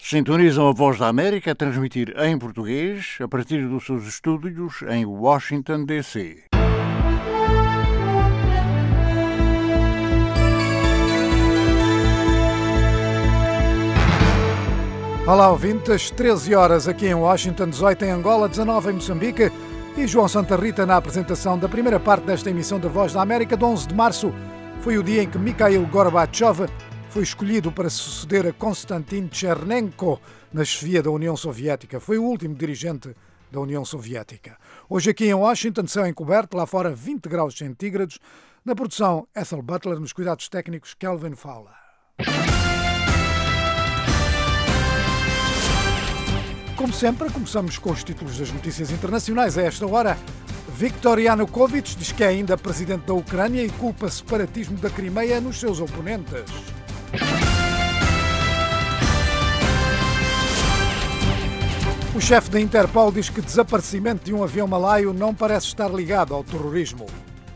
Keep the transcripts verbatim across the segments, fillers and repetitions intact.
Sintonizam a Voz da América a transmitir em português a partir dos seus estúdios em Washington, D C Olá, ouvintes. treze horas aqui em Washington, dezoito em Angola, dezanove em Moçambique e João Santa Rita na apresentação da primeira parte desta emissão da Voz da América de onze de março. Foi o dia em que Mikhail Gorbachev foi escolhido para suceder a Konstantin Chernenko na chefia da União Soviética. Foi o último dirigente da União Soviética. Hoje aqui em Washington, céu encoberto, lá fora vinte graus centígrados. Na produção, Ethel Butler, nos cuidados técnicos, Kelvin Fowler. Como sempre, começamos com os títulos das notícias internacionais a esta hora. Viktor Yanukovych diz que é ainda presidente da Ucrânia e culpa o separatismo da Crimeia nos seus oponentes. O chefe da Interpol diz que o desaparecimento de um avião malaio não parece estar ligado ao terrorismo.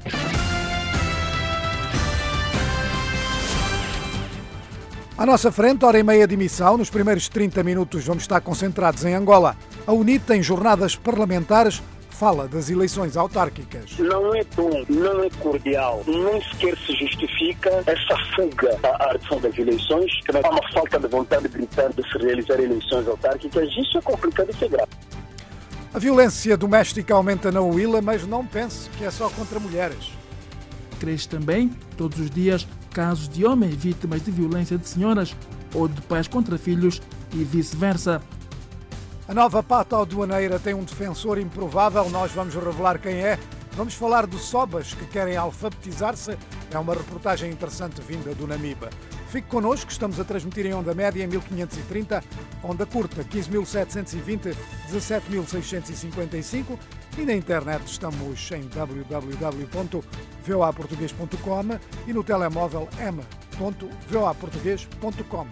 À nossa frente, hora e meia de emissão. Nos primeiros trinta minutos vamos estar concentrados em Angola. A UNIT, em jornadas parlamentares, fala das eleições autárquicas. Não é bom, não é cordial, nem sequer se justifica essa fuga à redução das eleições, que há uma falta de vontade gritante de se realizar eleições autárquicas. Isso é complicado e isso é grave. A violência doméstica aumenta na Huila, mas não pense que é só contra mulheres. Cresce também, todos os dias, casos de homens vítimas de violência de senhoras ou de pais contra filhos e vice-versa. A nova pata aduaneira tem um defensor improvável, nós vamos revelar quem é. Vamos falar dos Sobas que querem alfabetizar-se. É uma reportagem interessante vinda do Namibe. Fique connosco, estamos a transmitir em onda média em mil quinhentos e trinta, onda curta quinze mil setecentos e vinte, dezassete mil seiscentos e cinquenta e cinco e na internet estamos em w w w ponto voa português ponto com e no telemóvel m ponto voa português ponto com.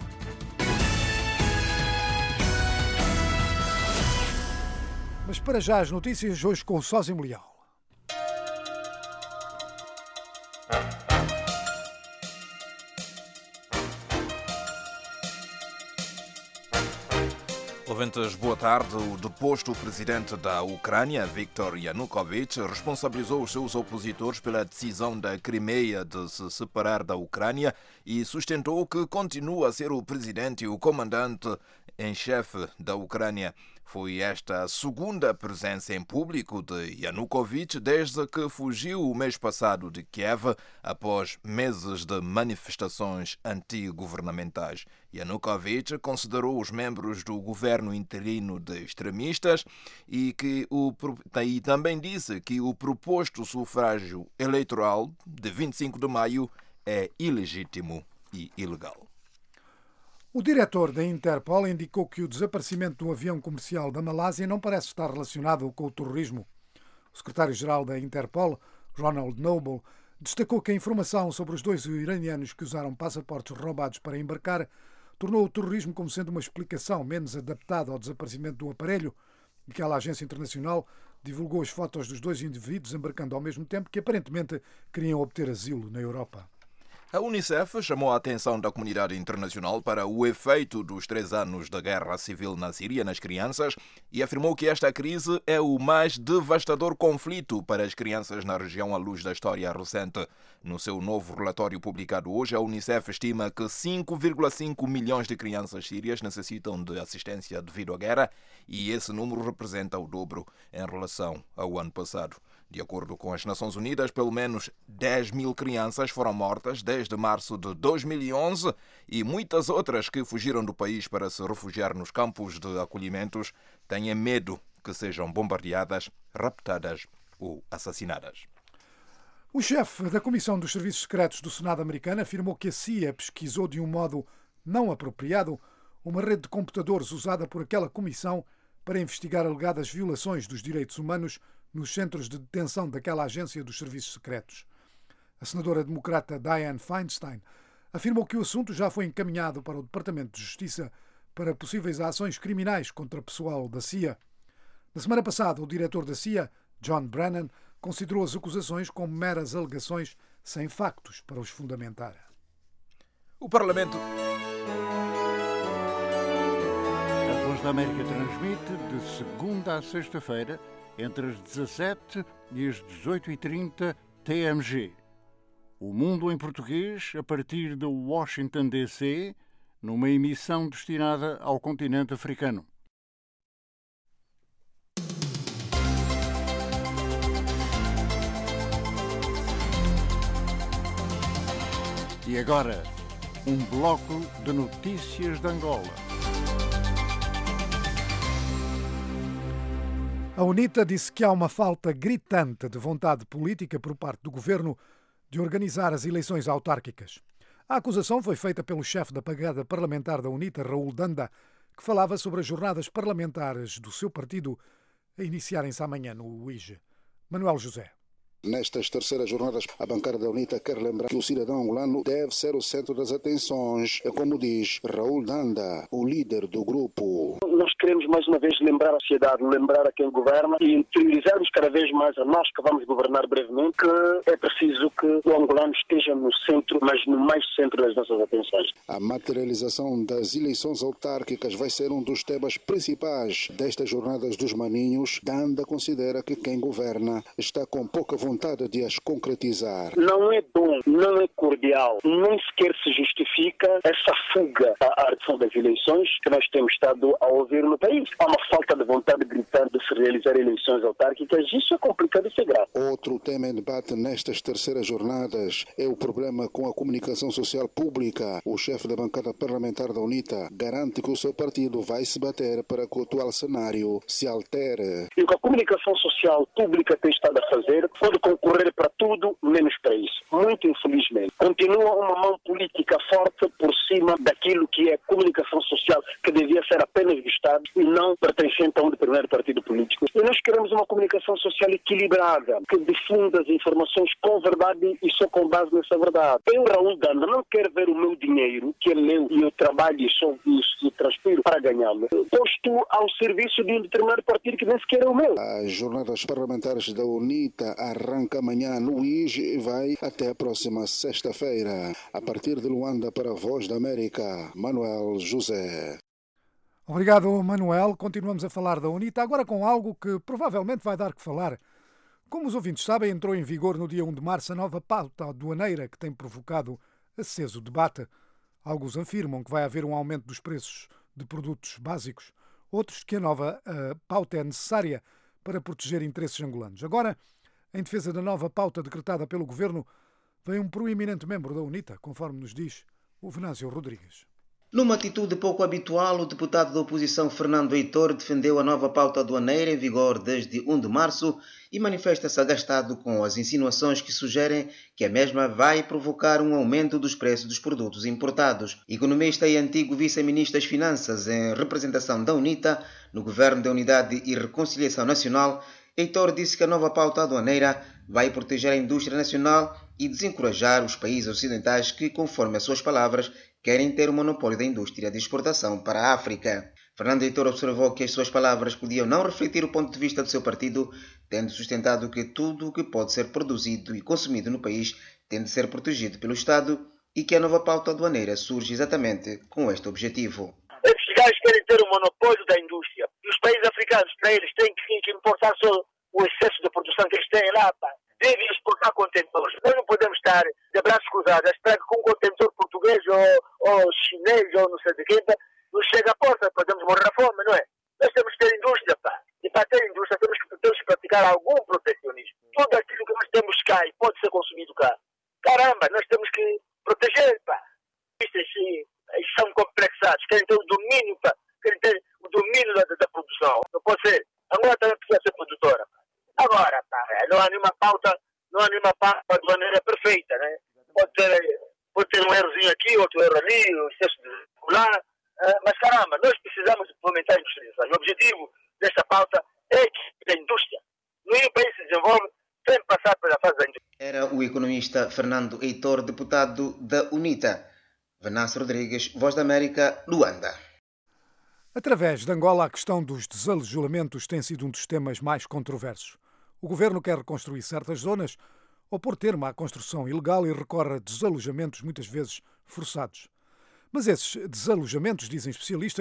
Mas para já as notícias hoje com o Sósimo Leal. Ouvintes, boa tarde. O deposto presidente da Ucrânia, Viktor Yanukovych, responsabilizou os seus opositores pela decisão da Crimeia de se separar da Ucrânia e sustentou que continua a ser o presidente e o comandante em chefe da Ucrânia. Foi esta a segunda presença em público de Yanukovych desde que fugiu o mês passado de Kiev após meses de manifestações antigovernamentais. Yanukovych considerou os membros do governo interino de extremistas e, que o, e também disse que o proposto sufrágio eleitoral de vinte e cinco de maio é ilegítimo e ilegal. O diretor da Interpol indicou que o desaparecimento do avião comercial da Malásia não parece estar relacionado com o terrorismo. O secretário-geral da Interpol, Ronald Noble, destacou que a informação sobre os dois iranianos que usaram passaportes roubados para embarcar tornou o terrorismo como sendo uma explicação menos adaptada ao desaparecimento do aparelho e que a agência internacional divulgou as fotos dos dois indivíduos embarcando ao mesmo tempo que aparentemente queriam obter asilo na Europa. A Unicef chamou a atenção da comunidade internacional para o efeito dos três anos da guerra civil na Síria nas crianças e afirmou que esta crise é o mais devastador conflito para as crianças na região à luz da história recente. No seu novo relatório publicado hoje, a Unicef estima que cinco vírgula cinco milhões de crianças sírias necessitam de assistência devido à guerra e esse número representa o dobro em relação ao ano passado. De acordo com as Nações Unidas, pelo menos dez mil crianças foram mortas desde março de dois mil e onze e muitas outras que fugiram do país para se refugiar nos campos de acolhimentos têm medo que sejam bombardeadas, raptadas ou assassinadas. O chefe da Comissão dos Serviços Secretos do Senado americano afirmou que a C I A pesquisou de um modo não apropriado uma rede de computadores usada por aquela comissão para investigar alegadas violações dos direitos humanos nos centros de detenção daquela agência dos serviços secretos. A senadora democrata Dianne Feinstein afirmou que o assunto já foi encaminhado para o Departamento de Justiça para possíveis ações criminais contra pessoal da C I A. Na semana passada, o diretor da C I A, John Brennan, considerou as acusações como meras alegações sem factos para os fundamentar. O Parlamento... da América transmite de segunda a sexta-feira, entre as dezassete e as dezoito e trinta T M G. O Mundo em Português, a partir de Washington, D C, numa emissão destinada ao continente africano. E agora, um bloco de notícias de Angola. A UNITA disse que há uma falta gritante de vontade política por parte do governo de organizar as eleições autárquicas. A acusação foi feita pelo chefe da bancada parlamentar da UNITA, Raul Danda, que falava sobre as jornadas parlamentares do seu partido a iniciarem-se amanhã no U I G. Manuel José. Nestas terceiras jornadas, a bancada da UNITA quer lembrar que o cidadão angolano deve ser o centro das atenções, é como diz Raul Danda, o líder do grupo. Nós queremos mais uma vez lembrar a sociedade, lembrar a quem governa e interiorizarmos cada vez mais a nós que vamos governar brevemente que é preciso que o angolano esteja no centro, mas no mais centro das nossas atenções. A materialização das eleições autárquicas vai ser um dos temas principais destas jornadas dos maninhos. Danda considera que quem governa está com pouca vontade vontade de as concretizar. Não é bom, não é cordial, nem sequer se justifica essa fuga à arção das eleições que nós temos estado a ouvir no país. Há uma falta de vontade gritante de se realizar eleições autárquicas. Isso é complicado e isso é grave. Outro tema em debate nestas terceiras jornadas é o problema com a comunicação social pública. O chefe da bancada parlamentar da UNITA garante que o seu partido vai se bater para que o atual cenário se altere. E o que a comunicação social pública tem estado a fazer pode concorrer para tudo, menos para isso. Muito infelizmente. Continua uma mão política forte por cima daquilo que é comunicação social, que devia ser apenas do Estado e não pertencente a um determinado partido político. E nós queremos uma comunicação social equilibrada, que difunda as informações com verdade e só com base nessa verdade. Eu, Raul Danda, não quero ver o meu dinheiro, que é meu, e eu trabalho e sou isso e transpiro para ganhá-lo, posto ao serviço de um determinado partido que nem sequer é o meu. As jornadas parlamentares da UNITA arranca amanhã no U I G e vai até a próxima sexta-feira. A partir de Luanda para a Voz da América, Manuel José. Obrigado, Manuel. Continuamos a falar da UNITA, agora com algo que provavelmente vai dar que falar. Como os ouvintes sabem, entrou em vigor no dia primeiro de março a nova pauta aduaneira que tem provocado aceso debate. Alguns afirmam que vai haver um aumento dos preços de produtos básicos, outros que a nova uh, pauta é necessária para proteger interesses angolanos. Agora, em defesa da nova pauta decretada pelo Governo, vem um proeminente membro da UNITA, conforme nos diz o Venâncio Rodrigues. Numa atitude pouco habitual, o deputado da oposição Fernando Heitor defendeu a nova pauta aduaneira em vigor desde primeiro de março e manifesta-se agastado com as insinuações que sugerem que a mesma vai provocar um aumento dos preços dos produtos importados. Economista e antigo vice-ministro das Finanças em representação da UNITA no Governo da Unidade e Reconciliação Nacional, Heitor disse que a nova pauta aduaneira vai proteger a indústria nacional e desencorajar os países ocidentais que, conforme as suas palavras, querem ter o monopólio da indústria de exportação para a África. Fernando Heitor observou que as suas palavras podiam não refletir o ponto de vista do seu partido, tendo sustentado que tudo o que pode ser produzido e consumido no país tem de ser protegido pelo Estado e que a nova pauta aduaneira surge exatamente com este objetivo. Esses gajos querem ter o monopólio da indústria. E os países africanos, para eles, têm que importar só o excesso de produção que eles têm lá, pá. Devem exportar contentores. Nós não podemos estar de braços cruzados a esperar que com um contentor português ou, ou chinês ou não sei de quem, nos chega à porta, podemos morrer à fome, não é? Nós temos que ter indústria, pá. E para ter indústria temos que, temos que praticar algum protecionismo. Tudo aquilo que nós temos cá e pode ser consumido cá. Caramba, nós temos que proteger, pá. Eles são complexados, querem ter o domínio, pá. Querem ter o domínio da, da produção. Não pode ser. Agora também precisa ser produtora. Agora, pá, não há nenhuma pauta, não há nenhuma pauta aduaneira perfeita, né? Pode ter, pode ter um errozinho aqui, outro erro ali, um excesso de lá, mas caramba, nós precisamos implementar a industrialização. O objetivo desta pauta é que a indústria, nenhum país se desenvolve sem passar pela fase da indústria. Era o economista Fernando Heitor, deputado da UNITA. Venâncio Rodrigues, Voz da América, Luanda. Através de Angola, a questão dos desalojamentos tem sido um dos temas mais controversos. O governo quer reconstruir certas zonas ou pôr termo à construção ilegal e recorre a desalojamentos muitas vezes forçados. Mas esses desalojamentos, dizem especialistas,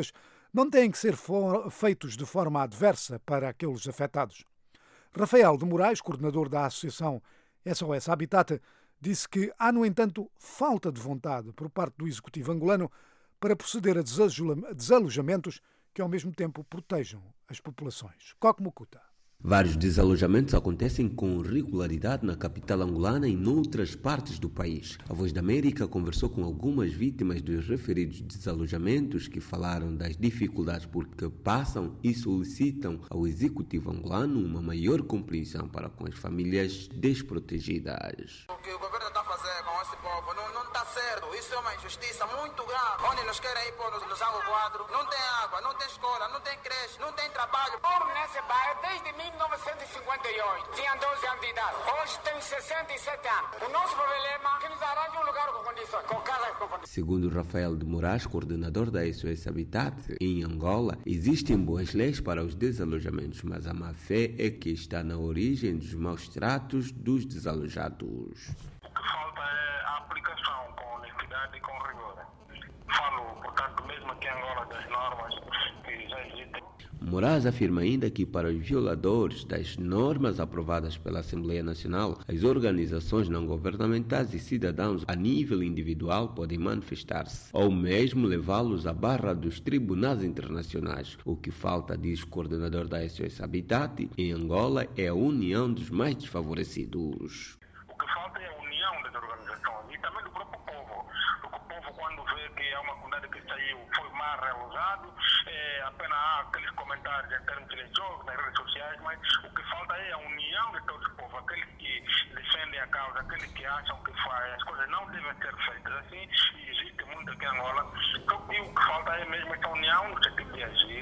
não têm que ser feitos de forma adversa para aqueles afetados. Rafael de Moraes, coordenador da Associação S O S Habitat, disse que há, no entanto, falta de vontade por parte do Executivo angolano para proceder a desalojamentos que, ao mesmo tempo, protejam as populações. Coque Mukuta. Vários desalojamentos acontecem com regularidade na capital angolana e noutras partes do país. A Voz da América conversou com algumas vítimas dos referidos desalojamentos que falaram das dificuldades por que passam e solicitam ao executivo angolano uma maior compreensão para com as famílias desprotegidas. O que o governo está fazendo com esse povo não, não está certo. Isso é uma injustiça muito grave. Onde nos querem ir pôr no Sango quatro, não tem água, não tem escola, não tem creche, não tem trabalho. Por nesse bairro desde mil novecentos e cinquenta e oito. Tinha doze anos de idade. Hoje tem sessenta e sete anos. O nosso problema é que nos arranje um lugar com condições, com casas com condições. Segundo Rafael de Moraes, coordenador da S O S Habitat, em Angola, existem boas leis para os desalojamentos, mas a má-fé é que está na origem dos maus tratos dos desalojados. O que falta é a aplicação com honestidade e com rigor. Falo, portanto, mesmo aqui em Angola, das normas que já existem. Moraes afirma ainda que para os violadores das normas aprovadas pela Assembleia Nacional, as organizações não governamentais e cidadãos a nível individual podem manifestar-se ou mesmo levá-los à barra dos tribunais internacionais. O que falta, diz o coordenador da S O S Habitat, em Angola é a união dos mais desfavorecidos. O que falta é a união das organizações e também do próprio povo. Porque o povo, quando vê que é uma comunidade que saiu, foi mal realizado, é, apenas há aqueles comentários em termos religiosos nas redes sociais, mas o que falta é a união de todo o povo, aqueles que defendem a causa, aqueles que acham que faz, as coisas não devem ser feitas assim, e existe muito aqui em Angola. Então, e o que falta é mesmo essa união no sentido de agir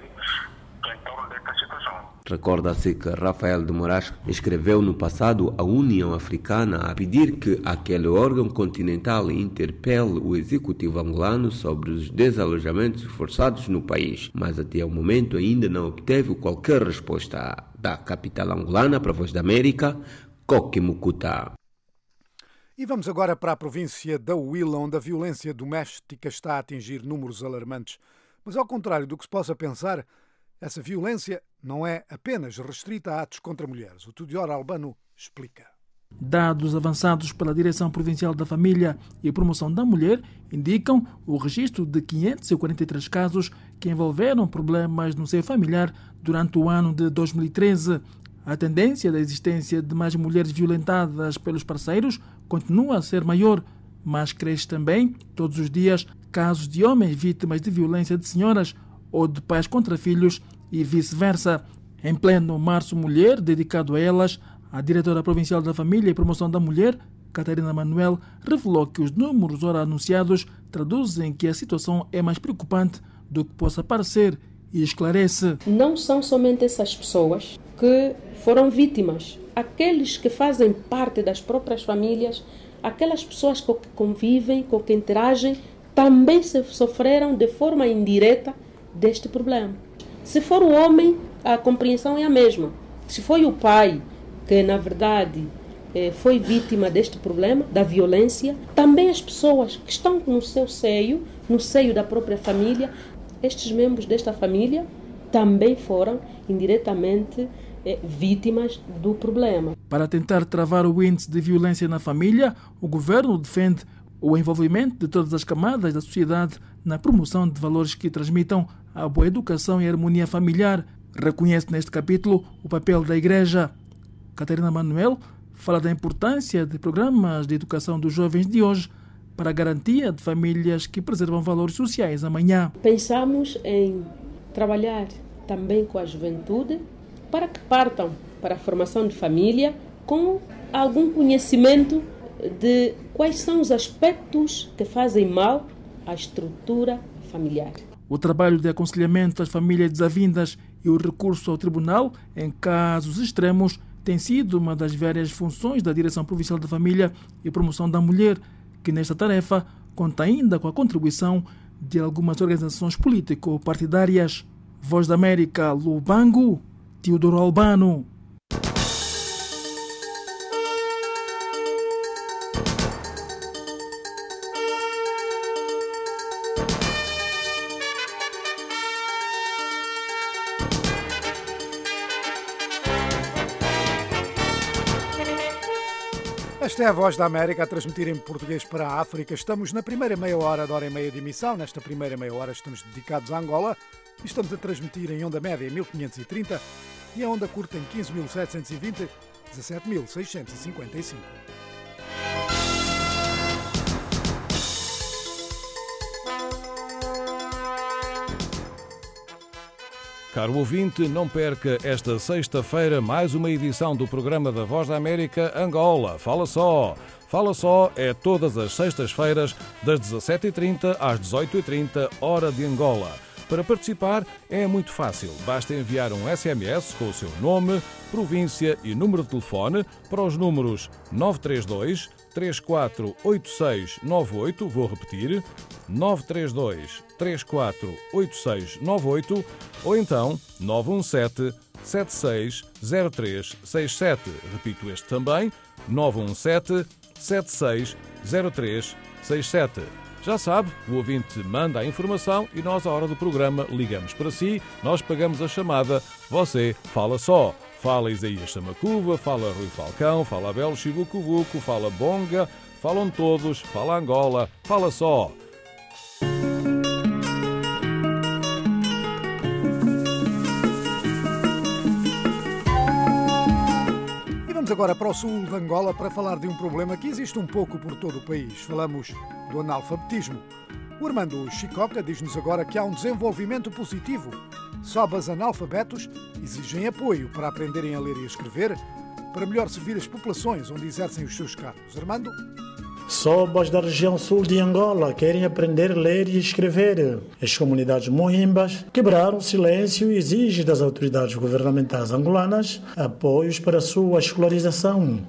em torno desta situação. Recorda-se que Rafael de Moraes escreveu no passado à União Africana a pedir que aquele órgão continental interpele o executivo angolano sobre os desalojamentos forçados no país, mas até o momento ainda não obteve qualquer resposta. Da capital angolana para a Voz da América, Coque Mukuta. E vamos agora para a província da Huila, onde a violência doméstica está a atingir números alarmantes. Mas ao contrário do que se possa pensar, essa violência não é apenas restrita a atos contra mulheres. O Tudior Albano explica. Dados avançados pela Direção Provincial da Família e Promoção da Mulher indicam o registro de quinhentos e quarenta e três casos que envolveram problemas no seio familiar durante o ano de dois mil e treze. A tendência da existência de mais mulheres violentadas pelos parceiros continua a ser maior, mas cresce também, todos os dias, casos de homens vítimas de violência de senhoras ou de pais contra filhos e vice-versa. Em pleno Março Mulher, dedicado a elas, a diretora provincial da Família e Promoção da Mulher, Catarina Manuel, revelou que os números ora anunciados traduzem que a situação é mais preocupante do que possa parecer e esclarece. Não são somente essas pessoas que foram vítimas, aqueles que fazem parte das próprias famílias, aquelas pessoas com que convivem, com que interagem, também sofreram de forma indireta deste problema. Se for o homem, a compreensão é a mesma. Se foi o pai, que na verdade foi vítima deste problema, da violência, também as pessoas que estão no seu seio, no seio da própria família, estes membros desta família também foram indiretamente vítimas do problema. Para tentar travar o índice de violência na família, o governo defende o envolvimento de todas as camadas da sociedade na promoção de valores que transmitam a boa educação e a harmonia familiar. Reconhece neste capítulo o papel da Igreja. Catarina Manuel fala da importância de programas de educação dos jovens de hoje para a garantia de famílias que preservam valores sociais amanhã. Pensamos em trabalhar também com a juventude para que partam para a formação de família com algum conhecimento de quais são os aspectos que fazem mal à estrutura familiar. O trabalho de aconselhamento às famílias desavindas e o recurso ao tribunal em casos extremos tem sido uma das várias funções da Direção Provincial da Família e Promoção da Mulher, que nesta tarefa conta ainda com a contribuição de algumas organizações político-partidárias. Voz da América, Lubango, Teodoro Albano. Esta é a Voz da América a transmitir em português para a África. Estamos na primeira meia hora da hora e meia de emissão. Nesta primeira meia hora estamos dedicados a Angola e estamos a transmitir em onda média em mil quinhentos e trinta e em onda curta em quinze mil setecentos e vinte, dezassete mil seiscentos e cinquenta e cinco. Caro ouvinte, não perca esta sexta-feira mais uma edição do programa da Voz da América Angola. Fala só! Fala só é todas as sextas-feiras, das dezassete e trinta às dezoito e trinta, hora de Angola. Para participar é muito fácil. Basta enviar um S M S com o seu nome, província e número de telefone para os números nove três dois, três quatro oito seis nove oito, vou repetir, nove três dois, três quatro oito seis nove oito, ou então nove um sete, sete seis zero três seis sete. Repito este também, nove um sete, sete seis zero três seis sete. Já sabe, o ouvinte manda a informação e nós, à hora do programa, ligamos para si, nós pagamos a chamada, você fala só. Fala Isaías Samacuva, fala Rui Falcão, fala Abel Chibucuvuco, fala Bonga, falam todos, fala Angola, fala só. E vamos agora para o sul de Angola para falar de um problema que existe um pouco por todo o país. Falamos do analfabetismo. O Armando Chicoca diz-nos agora que há um desenvolvimento positivo. Sobas analfabetos exigem apoio para aprenderem a ler e a escrever, para melhor servir as populações onde exercem os seus cargos. Armando? Sobas da região sul de Angola querem aprender a ler e escrever. As comunidades mohimbas quebraram o silêncio e exigem das autoridades governamentais angolanas apoios para a sua escolarização.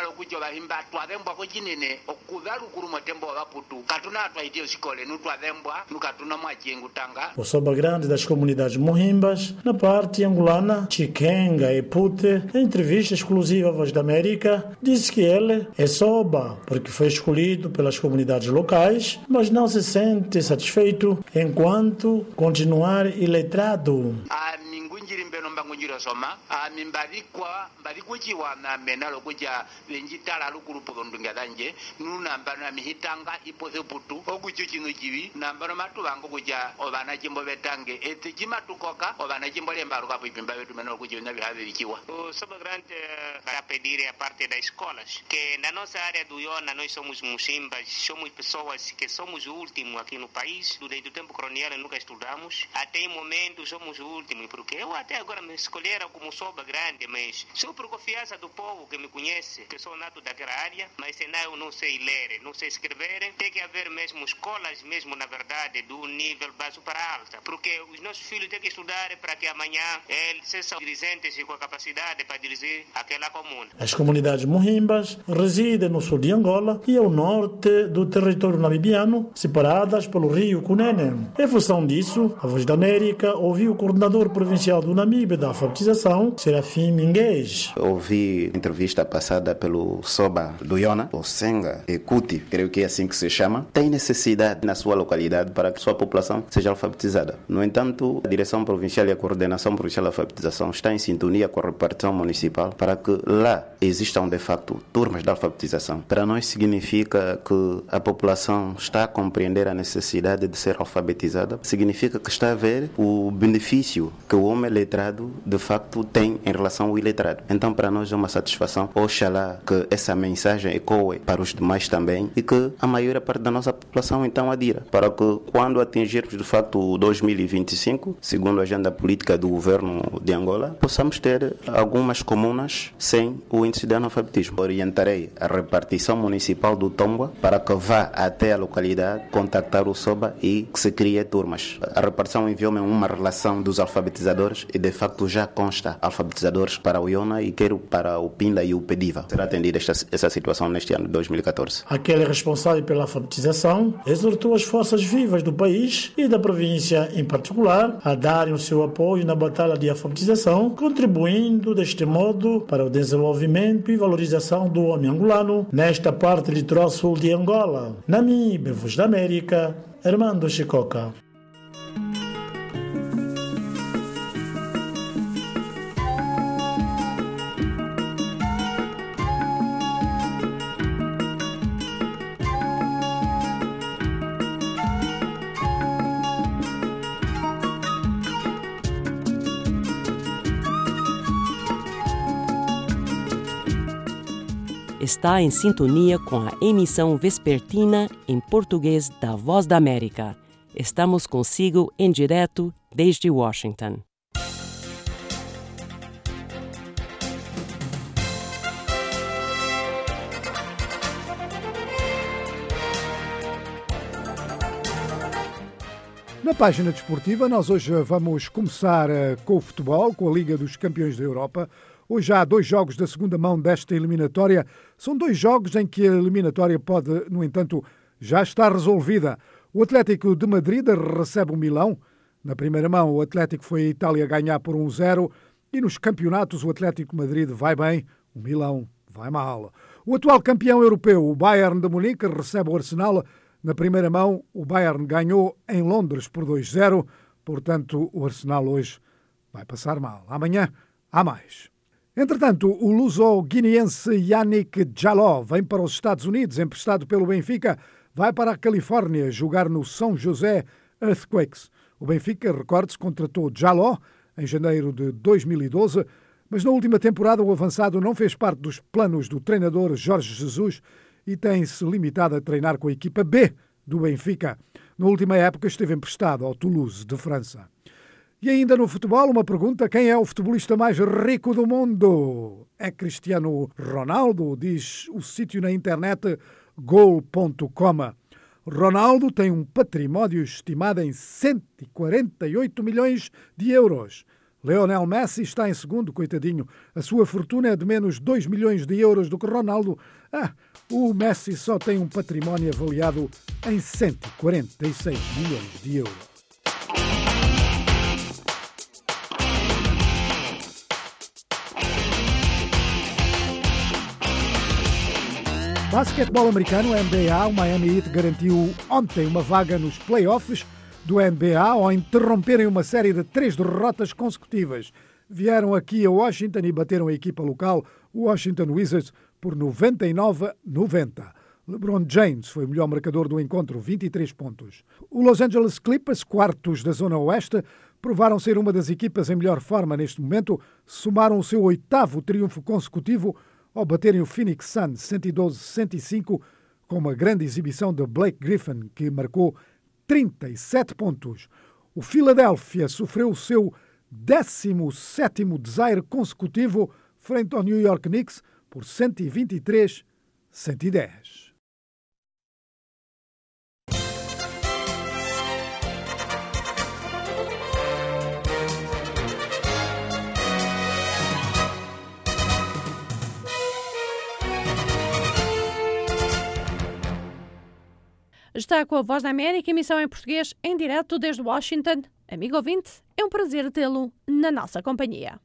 O Soba Grande das comunidades mohimbas, na parte angolana, Chikenga e Pute, em entrevista exclusiva à Voz da América, disse que ele é Soba porque foi escolhido escolhido pelas comunidades locais, mas não se sente satisfeito enquanto continuar iletrado. O Soba Grande vai pedir a parte das escolas, que na nossa área do Iona nós somos muximbas, somos pessoas que somos o último aqui no país. Durante o tempo colonial nunca estudamos, até em momento somos o último, porque eu até agora me escolheram como Soba Grande, mas sou por confiança do povo que me conhece, que sou nato daquela área, mas senão eu não sei ler, não sei escrever. Tem que haver mesmo escolas, mesmo na verdade, do nível baixo para alta, porque os nossos filhos têm que estudar para que amanhã eles sejam dirigentes e com a capacidade para dirigir aquela comuna. As comunidades mohimbas residem no sul de Angola e ao norte do território namibiano, separadas pelo rio Cunene. Em função disso, a Voz da América ouviu o coordenador provincial do Namíbia da alfabetização, Serafim Minguez. Ouvi entrevista passada pelo Soba do Iona, o Senga e Kuti, creio que é assim que se chama, tem necessidade na sua localidade para que sua população seja alfabetizada. No entanto, a Direção Provincial e a Coordenação Provincial de Alfabetização está em sintonia com a repartição municipal para que lá existam, de facto, turmas de alfabetização. Para nós significa que a população está a compreender a necessidade de ser alfabetizada, significa que está a ver o benefício que o homem letrado, de facto, tem em relação ao iletrado. Então, para nós é uma satisfação. Oxalá que essa mensagem ecoe para os demais também e que a maior parte da nossa população, então, adira. Para que, quando atingirmos, de facto, o dois mil e vinte e cinco, segundo a agenda política do governo de Angola, possamos ter algumas comunas sem o índice de analfabetismo. Orientarei a repartição municipal do Tombua para que vá até a localidade contactar o Soba e que se crie turmas. A repartição enviou-me uma relação dos alfabetizadores e, de facto, já consta alfabetizadores para o Iona e quero para o Pinda e o Pediva. Será atendida esta, essa situação neste ano de dois mil e catorze. Aquele responsável pela alfabetização exortou as forças vivas do país e da província em particular a darem o seu apoio na batalha de alfabetização, contribuindo deste modo para o desenvolvimento e valorização do homem angolano nesta parte litoral sul de Angola. Namíbia, Voz da América, Armando Chicoca. está em sintonia com a emissão vespertina em português da Voz da América. Estamos consigo em direto desde Washington. Na página desportiva, nós hoje vamos começar com o futebol, com a Liga dos Campeões da Europa. Hoje há dois jogos da segunda mão desta eliminatória. São dois jogos em que a eliminatória pode, no entanto, já estar resolvida. O Atlético de Madrid recebe o Milão. Na primeira mão, o Atlético foi a Itália ganhar por um zero. E nos campeonatos, o Atlético de Madrid vai bem, o Milão vai mal. O atual campeão europeu, o Bayern de Munique, recebe o Arsenal. Na primeira mão, o Bayern ganhou em Londres por dois zero, portanto, o Arsenal hoje vai passar mal. Amanhã, há mais. Entretanto, o luso-guineense Yannick Jaló vem para os Estados Unidos, emprestado pelo Benfica, vai para a Califórnia jogar no São José Earthquakes. O Benfica, recorde-se, contratou Jaló em janeiro de dois mil e doze, mas na última temporada o avançado não fez parte dos planos do treinador Jorge Jesus e tem-se limitado a treinar com a equipa B do Benfica. Na última época esteve emprestado ao Toulouse, de França. E ainda no futebol, uma pergunta: quem é o futebolista mais rico do mundo? É Cristiano Ronaldo, diz o sítio na internet goal ponto com. Ronaldo tem um património estimado em cento e quarenta e oito milhões de euros. Lionel Messi está em segundo, coitadinho. A sua fortuna é de menos dois milhões de euros do que Ronaldo. Ah, o Messi só tem um património avaliado em cento e quarenta e seis milhões de euros. Basquetebol americano, N B A, o Miami Heat garantiu ontem uma vaga nos playoffs do N B A ao interromperem uma série de três derrotas consecutivas. Vieram aqui a Washington e bateram a equipa local, o Washington Wizards, por noventa e nove a noventa. LeBron James foi o melhor marcador do encontro, vinte e três pontos. O Los Angeles Clippers, quartos da Zona Oeste, provaram ser uma das equipas em melhor forma neste momento, somaram o seu oitavo triunfo consecutivo ao baterem o Phoenix Suns cento e doze a cento e cinco, com uma grande exibição de Blake Griffin, que marcou trinta e sete pontos. O Philadelphia sofreu o seu décimo sétimo desaire consecutivo frente ao New York Knicks por cento e vinte e três a cento e dez. Está com a Voz da América, emissão em português, em direto desde Washington. Amigo ouvinte, é um prazer tê-lo na nossa companhia.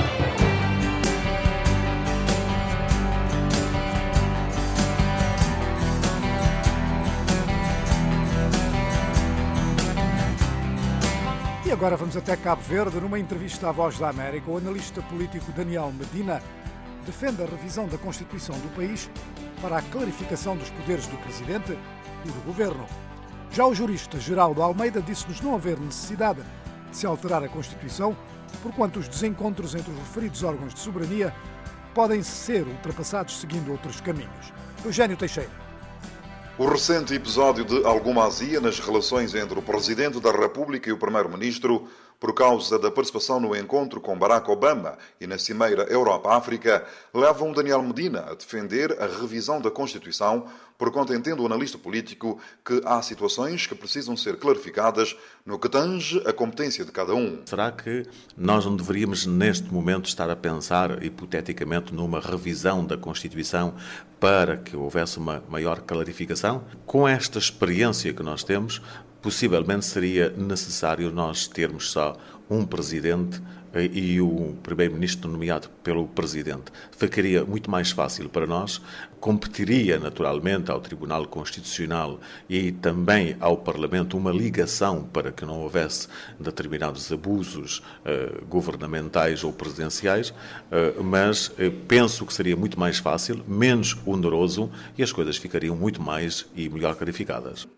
E agora vamos até Cabo Verde. Numa entrevista à Voz da América, o analista político Daniel Medina defende a revisão da Constituição do país para a clarificação dos poderes do Presidente e do Governo. Já o jurista Geraldo Almeida disse-nos não haver necessidade de se alterar a Constituição, porquanto os desencontros entre os referidos órgãos de soberania podem ser ultrapassados seguindo outros caminhos. Eugênio Teixeira. O recente episódio de alguma azia nas relações entre o Presidente da República e o Primeiro-Ministro, por causa da participação no encontro com Barack Obama e na Cimeira Europa-África, levam Daniel Medina a defender a revisão da Constituição, porquanto entende o analista político que há situações que precisam ser clarificadas no que tange a competência de cada um. Será que nós não deveríamos, neste momento, estar a pensar, hipoteticamente, numa revisão da Constituição para que houvesse uma maior clarificação? Com esta experiência que nós temos, possivelmente seria necessário nós termos só um Presidente e o Primeiro-Ministro nomeado pelo Presidente. Ficaria muito mais fácil para nós, competiria naturalmente ao Tribunal Constitucional e também ao Parlamento uma ligação para que não houvesse determinados abusos eh, governamentais ou presidenciais, eh, mas eh, penso que seria muito mais fácil, menos oneroso e as coisas ficariam muito mais e melhor clarificadas.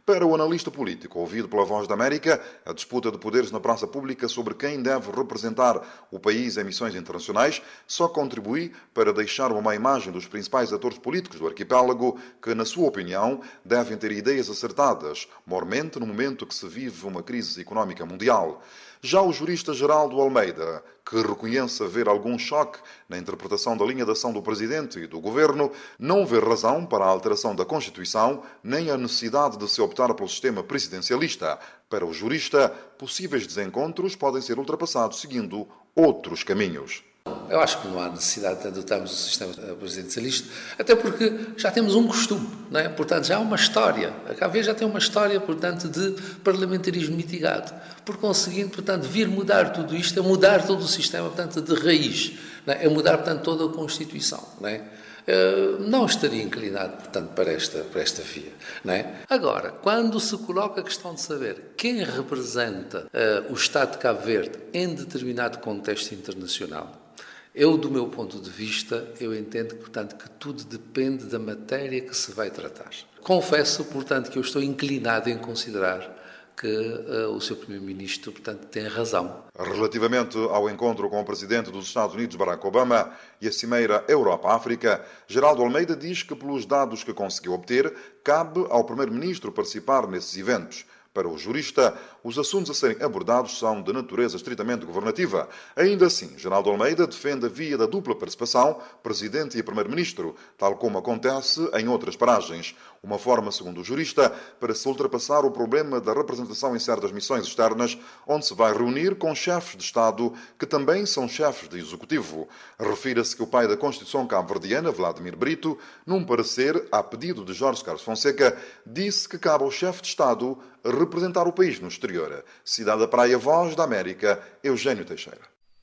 Para o analista político, ouvido pela Voz da América, a disputa de poderes na praça pública sobre quem deve representar o país em missões internacionais só contribui para deixar uma má imagem dos principais atores políticos do arquipélago que, na sua opinião, devem ter ideias acertadas, mormente no momento que se vive uma crise económica mundial. Já o jurista Geraldo Almeida, que reconhece haver algum choque na interpretação da linha de ação do Presidente e do Governo, não vê razão para a alteração da Constituição nem a necessidade de se optar pelo sistema presidencialista. Para o jurista, possíveis desencontros podem ser ultrapassados seguindo outros caminhos. Eu acho que não há necessidade de adotarmos o sistema presidencialista, até porque já temos um costume, não é? Portanto, já há uma história. A Cabo Verde já tem uma história, portanto, de parlamentarismo mitigado. Por conseguinte, portanto, vir mudar tudo isto é mudar todo o sistema, portanto, de raiz. Não é? É mudar, portanto, toda a Constituição, não é? Uh, não estaria inclinado, portanto, para esta, para esta via. Não é? Agora, quando se coloca a questão de saber quem representa uh, o Estado de Cabo Verde em determinado contexto internacional, eu, do meu ponto de vista, eu entendo, portanto, que tudo depende da matéria que se vai tratar. Confesso, portanto, que eu estou inclinado em considerar que uh, o seu Primeiro-Ministro, portanto, tem razão. Relativamente ao encontro com o Presidente dos Estados Unidos, Barack Obama, e a Cimeira Europa-África, Geraldo Almeida diz que, pelos dados que conseguiu obter, cabe ao Primeiro-Ministro participar nesses eventos. Para o jurista, os assuntos a serem abordados são de natureza estritamente governativa. Ainda assim, Geraldo Almeida defende a via da dupla participação, Presidente e Primeiro-Ministro, tal como acontece em outras paragens. Uma forma, segundo o jurista, para se ultrapassar o problema da representação em certas missões externas, onde se vai reunir com chefes de Estado que também são chefes de Executivo. Refira-se que o pai da Constituição cabo-verdiana, Vladimir Brito, num parecer, a pedido de Jorge Carlos Fonseca, disse que cabe ao chefe de Estado representar o país no exterior. Cidade da Praia, Voz da América, Eugênio Teixeira.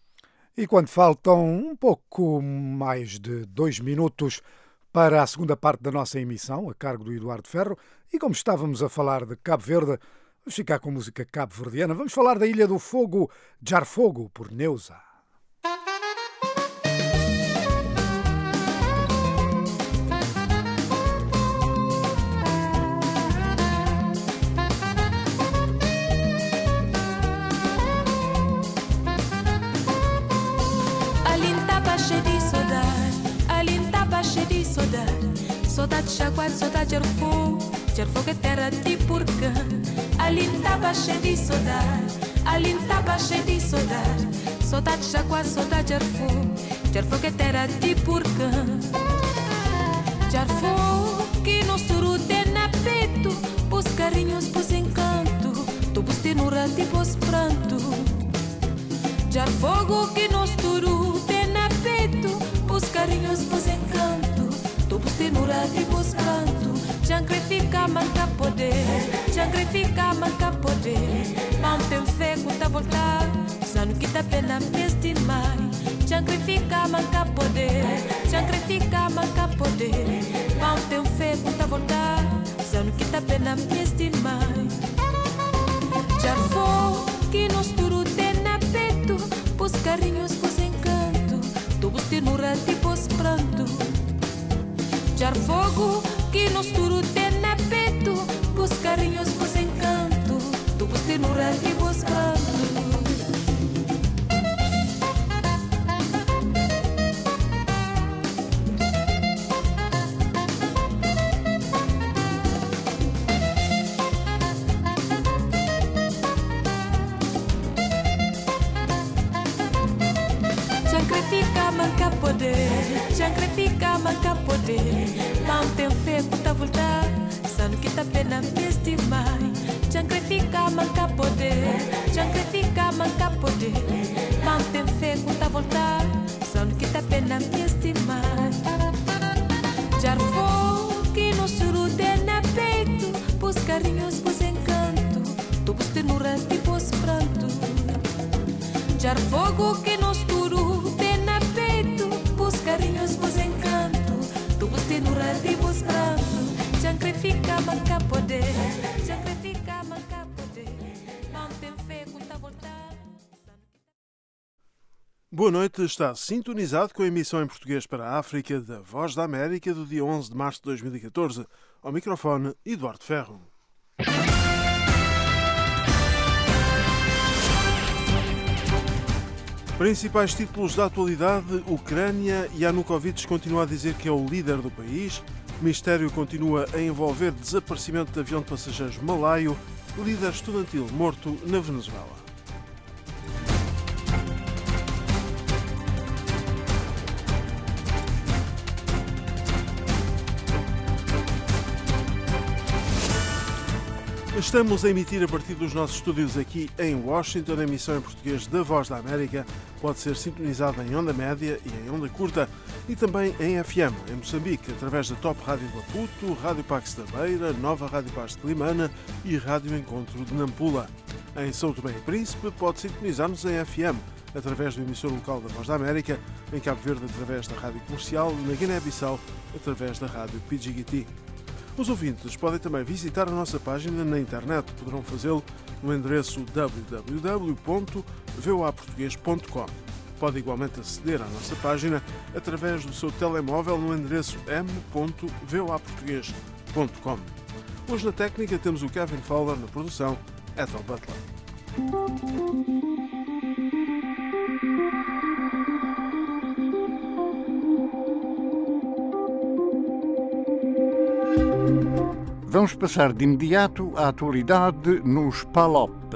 E quando faltam um pouco mais de dois minutos para a segunda parte da nossa emissão, a cargo do Eduardo Ferro, e como estávamos a falar de Cabo Verde, vamos ficar com música cabo-verdiana, vamos falar da Ilha do Fogo, Jar Fogo, por Neuza. Saudade de chacoalho, saudade de arfogo, de arfogo é terra de porcã. Ali estava cheio de saudade, ali estava cheio de saudade. Saudade de chacoalho, saudade de arfogo, de arfogo é terra de porcã. De arfogo que nos turude na peito, pus carinhos, pus encanto, tu pus tenura, te pus pranto. De arfogo que nos turude na peito, pus carinhos, pus encanto, tenura de buscando, jangrifica manca poder, jangrifica manca poder. Mantém fé quando voltar, sano que tá pena mês de maio. Jangrifica manca poder, jangrifica manca poder. Mantém fé quando voltar, sano que tá pena mês de maio. Já foi que nos turu tem na peito, pus carinhos, pus encanto, tu bus tenura de pus pranto. Jar fogo que nos turu tem na peito, pus carinhos, pus encanto, tu pus tenura e pus canto. Manca poder, jangrifica manca poder. Mantém fé puta voltar, sano que tá pena mês de maio. Jangrifica manca poder, jangrifica manca poder. Mantém fé puta voltar, sano que tá pena mês de maio. Jar fogo que nos surude na peito, pus carinhos, pus encanto, tu pus tenura e pus pranto. Jar fogo que nos surude pus carinhos, pus encanto, tu pus tenura e pus pranto. Jangrifica manca poder, jangrifica manca poder. Mantém fé quando voltar. Boa noite, está sintonizado com a emissão em português para a África da Voz da América do dia onze de março de dois mil e catorze. Ao microfone, Eduardo Ferro. Principais títulos da atualidade: Ucrânia. Yanukovych continua a dizer que é o líder do país. Mistério continua a envolver desaparecimento de avião de passageiros malaio. Líder estudantil morto na Venezuela. Estamos a emitir a partir dos nossos estúdios aqui em Washington. A emissão em português da Voz da América pode ser sintonizada em onda média e em onda curta e também em F M, em Moçambique, através da Top Rádio de Maputo, Rádio Pax da Beira, Nova Rádio Paz de Climana e Rádio Encontro de Nampula. Em São Tomé e Príncipe pode sintonizar-nos em F M, através do emissor local da Voz da América, em Cabo Verde através da Rádio Comercial, na Guiné-Bissau através da Rádio Pidjigiti. Os ouvintes podem também visitar a nossa página na internet. Poderão fazê-lo no endereço w w w ponto v o a português ponto com. Pode igualmente aceder à nossa página através do seu telemóvel no endereço m ponto v o a português ponto com. Hoje na técnica temos o Kevin Fowler, na produção Ethel Butler. Vamos passar de imediato à atualidade nos P A L O P.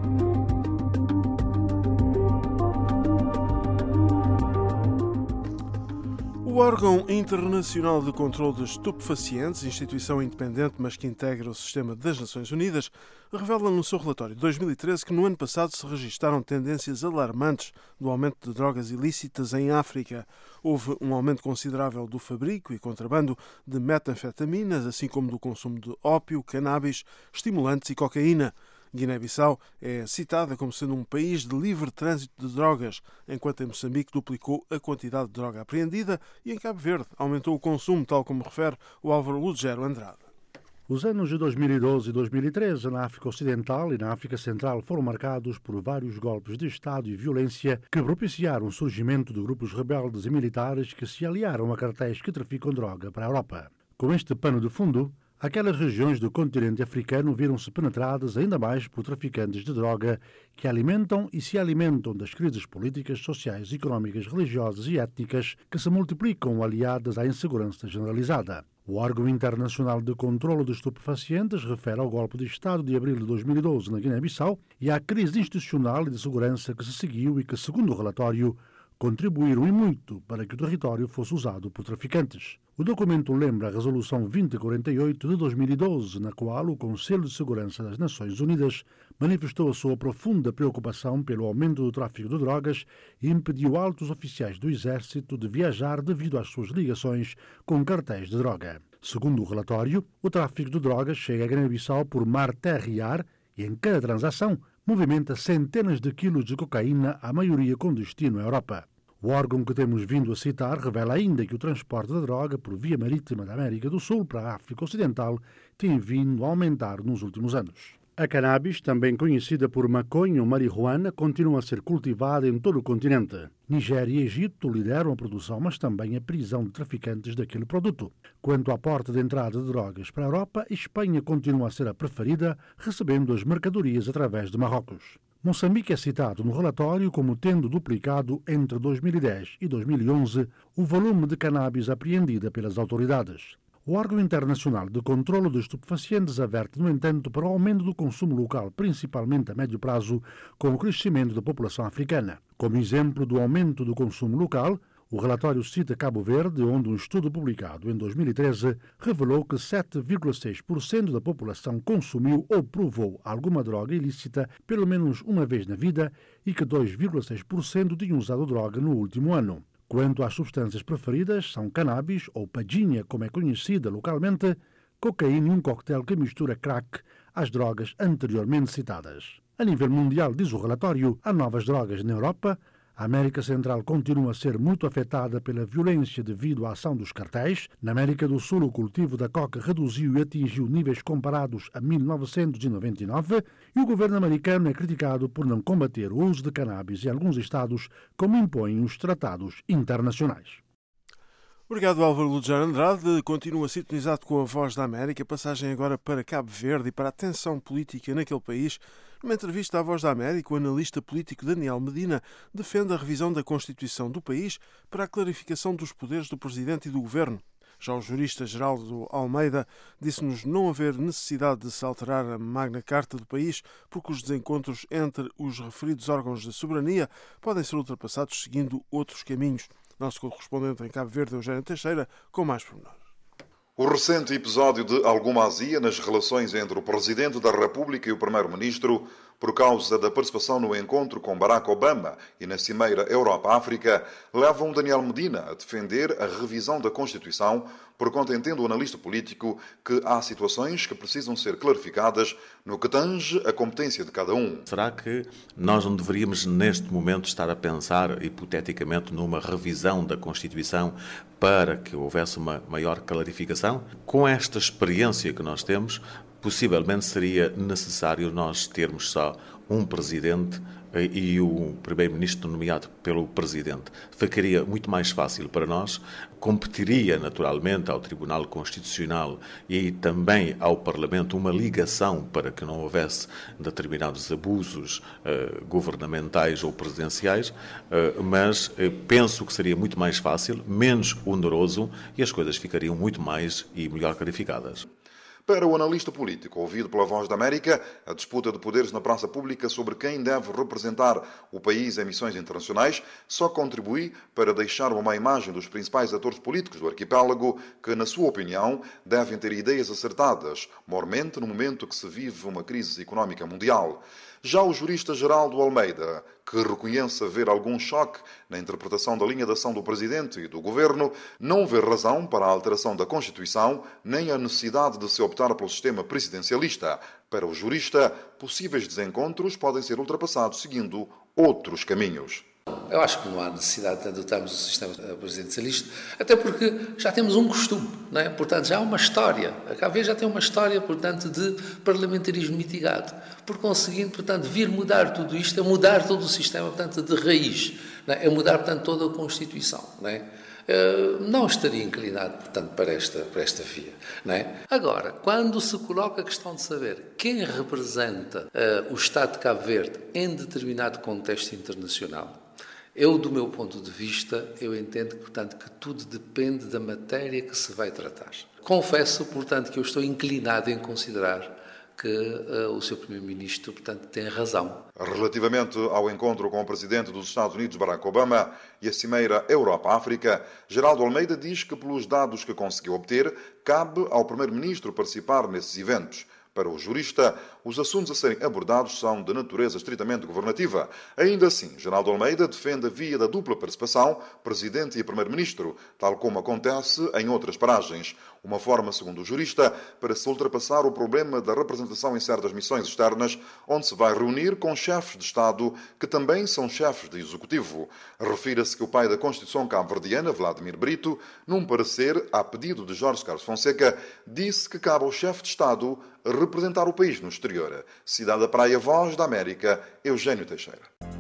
O órgão internacional de controle de estupefacientes, instituição independente mas que integra o sistema das Nações Unidas, revela no seu relatório de dois mil e treze que no ano passado se registaram tendências alarmantes do aumento de drogas ilícitas em África. Houve um aumento considerável do fabrico e contrabando de metanfetaminas, assim como do consumo de ópio, cannabis, estimulantes e cocaína. Guiné-Bissau é citada como sendo um país de livre trânsito de drogas, enquanto em Moçambique duplicou a quantidade de droga apreendida e em Cabo Verde aumentou o consumo, tal como refere o Álvaro Lugero Andrade. Os anos de dois mil e doze e dois mil e treze na África Ocidental e na África Central foram marcados por vários golpes de Estado e violência que propiciaram o surgimento de grupos rebeldes e militares que se aliaram a cartéis que traficam droga para a Europa. Com este pano de fundo, aquelas regiões do continente africano viram-se penetradas ainda mais por traficantes de droga que alimentam e se alimentam das crises políticas, sociais, económicas, religiosas e étnicas que se multiplicam aliadas à insegurança generalizada. O órgão internacional de controlo de estupefacientes refere ao golpe de Estado de abril de dois mil e doze na Guiné-Bissau e à crise institucional e de segurança que se seguiu e que, segundo o relatório, contribuíram e muito para que o território fosse usado por traficantes. O documento lembra a Resolução vinte mil e quarenta e oito de dois mil e doze, na qual o Conselho de Segurança das Nações Unidas manifestou a sua profunda preocupação pelo aumento do tráfico de drogas e impediu altos oficiais do Exército de viajar devido às suas ligações com cartéis de droga. Segundo o relatório, o tráfico de drogas chega a Guiné-Bissau por mar, terra e ar e, em cada transação, movimenta centenas de quilos de cocaína, a maioria com destino à Europa. O órgão que temos vindo a citar revela ainda que o transporte de droga por via marítima da América do Sul para a África Ocidental tem vindo a aumentar nos últimos anos. A cannabis, também conhecida por maconha ou marihuana, continua a ser cultivada em todo o continente. Nigéria e Egito lideram a produção, mas também a prisão de traficantes daquele produto. Quanto à porta de entrada de drogas para a Europa, Espanha continua a ser a preferida, recebendo as mercadorias através de Marrocos. Moçambique é citado no relatório como tendo duplicado entre dois mil e dez e dois mil e onze o volume de cannabis apreendida pelas autoridades. O órgão internacional de controlo de estupefacientes averte, no entanto, para o aumento do consumo local, principalmente a médio prazo, com o crescimento da população africana. Como exemplo do aumento do consumo local, o relatório cita Cabo Verde, onde um estudo publicado em dois mil e treze revelou que sete vírgula seis por cento da população consumiu ou provou alguma droga ilícita pelo menos uma vez na vida e que dois vírgula seis por cento tinham usado droga no último ano. Quanto às substâncias preferidas, são cannabis, ou padinha, como é conhecida localmente, cocaína e um coquetel que mistura crack às drogas anteriormente citadas. A nível mundial, diz o relatório, há novas drogas na Europa. A América Central continua a ser muito afetada pela violência devido à ação dos cartéis. Na América do Sul, o cultivo da coca reduziu e atingiu níveis comparados a mil novecentos e noventa e nove e o governo americano é criticado por não combater o uso de cannabis em alguns estados, como impõem os tratados internacionais. Obrigado, Álvaro Lugero Andrade. Continua sintonizado com a Voz da América. Passagem agora para Cabo Verde e para a tensão política naquele país, Numa entrevista à Voz da América, o analista político Daniel Medina defende a revisão da Constituição do país para a clarificação dos poderes do Presidente e do Governo. Já o jurista Geraldo Almeida disse-nos não haver necessidade de se alterar a Magna Carta do país, porque os desencontros entre os referidos órgãos de soberania podem ser ultrapassados seguindo outros caminhos. Nosso correspondente em Cabo Verde, Eugênio Teixeira, com mais pormenores. O recente episódio de alguma azia nas relações entre o Presidente da República e o Primeiro-Ministro, por causa da participação no encontro com Barack Obama e na Cimeira Europa-África, levam Daniel Medina a defender a revisão da Constituição, porquanto entende o analista político que há situações que precisam ser clarificadas no que tange a competência de cada um. Será que nós não deveríamos, neste momento, estar a pensar, hipoteticamente, numa revisão da Constituição para que houvesse uma maior clarificação? Com esta experiência que nós temos, possivelmente seria necessário nós termos só um presidente e o primeiro-ministro nomeado pelo presidente. Ficaria muito mais fácil para nós, competiria naturalmente ao Tribunal Constitucional e também ao Parlamento uma ligação para que não houvesse determinados abusos uh, governamentais ou presidenciais, uh, mas uh, penso que seria muito mais fácil, menos oneroso e as coisas ficariam muito mais e melhor clarificadas. Para o analista político ouvido pela Voz da América, a disputa de poderes na praça pública sobre quem deve representar o país em missões internacionais só contribui para deixar uma má imagem dos principais atores políticos do arquipélago que, na sua opinião, devem ter ideias acertadas, mormente no momento que se vive uma crise económica mundial. Já o jurista Geraldo Almeida, que reconhece haver algum choque na interpretação da linha de ação do Presidente e do Governo, não vê razão para a alteração da Constituição nem a necessidade de se optar pelo sistema presidencialista. Para o jurista, possíveis desencontros podem ser ultrapassados seguindo outros caminhos. Eu acho que não há necessidade de adotarmos o sistema presidencialista, até porque já temos um costume, não é? Portanto, já há uma história. A Cabo Verde já tem uma história, portanto, de parlamentarismo mitigado. Por conseguinte, portanto, vir mudar tudo isto é mudar todo o sistema, portanto, de raiz. Não é? É mudar, portanto, toda a Constituição, não é? Uh, não estaria inclinado, portanto, para esta, para esta via. Não é? Agora, quando se coloca a questão de saber quem representa uh, o Estado de Cabo Verde em determinado contexto internacional, eu, do meu ponto de vista, eu entendo, portanto, que tudo depende da matéria que se vai tratar. Confesso, portanto, que eu estou inclinado em considerar que uh, o seu Primeiro-Ministro, portanto, tem razão. Relativamente ao encontro com o Presidente dos Estados Unidos, Barack Obama, e a Cimeira Europa-África, Geraldo Almeida diz que, pelos dados que conseguiu obter, cabe ao Primeiro-Ministro participar nesses eventos. Para o jurista, os assuntos a serem abordados são de natureza estritamente governativa. Ainda assim, Geraldo Almeida defende a via da dupla participação, Presidente e Primeiro-Ministro, tal como acontece em outras paragens. Uma forma, segundo o jurista, para se ultrapassar o problema da representação em certas missões externas, onde se vai reunir com chefes de Estado que também são chefes de Executivo. Refira-se que o pai da Constituição cabo-verdiana, Vladimir Brito, num parecer, a pedido de Jorge Carlos Fonseca, disse que cabe ao chefe de Estado representar o país no exterior. Cidade da Praia, Voz da América, Eugênio Teixeira.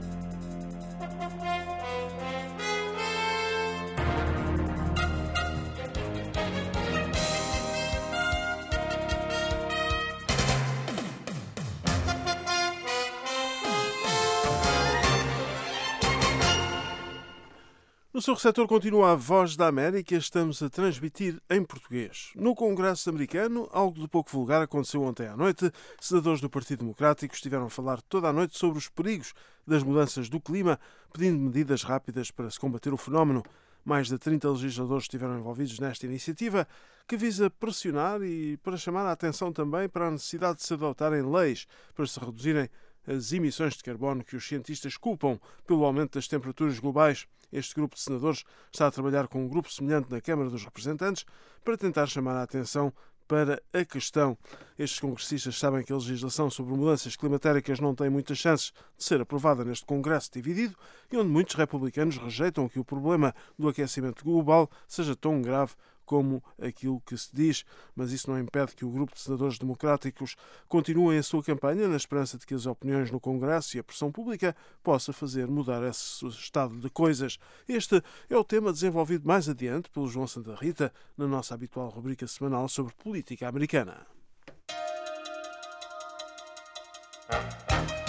No seu receptor continua a Voz da América, estamos a transmitir em português. No Congresso americano, algo de pouco vulgar aconteceu ontem à noite. Senadores do Partido Democrático estiveram a falar toda a noite sobre os perigos das mudanças do clima, pedindo medidas rápidas para se combater o fenómeno. Mais de trinta legisladores estiveram envolvidos nesta iniciativa, que visa pressionar e para chamar a atenção também para a necessidade de se adotarem leis para se reduzirem as emissões de carbono que os cientistas culpam pelo aumento das temperaturas globais. Este grupo de senadores está a trabalhar com um grupo semelhante na Câmara dos Representantes para tentar chamar a atenção para a questão. Estes congressistas sabem que a legislação sobre mudanças climatéricas não tem muitas chances de ser aprovada neste Congresso dividido e onde muitos republicanos rejeitam que o problema do aquecimento global seja tão grave como aquilo que se diz, mas isso não impede que o grupo de senadores democráticos continue a sua campanha na esperança de que as opiniões no Congresso e a pressão pública possa fazer mudar esse estado de coisas. Este é o tema desenvolvido mais adiante pelo João Santa Rita na nossa habitual rubrica semanal sobre política americana.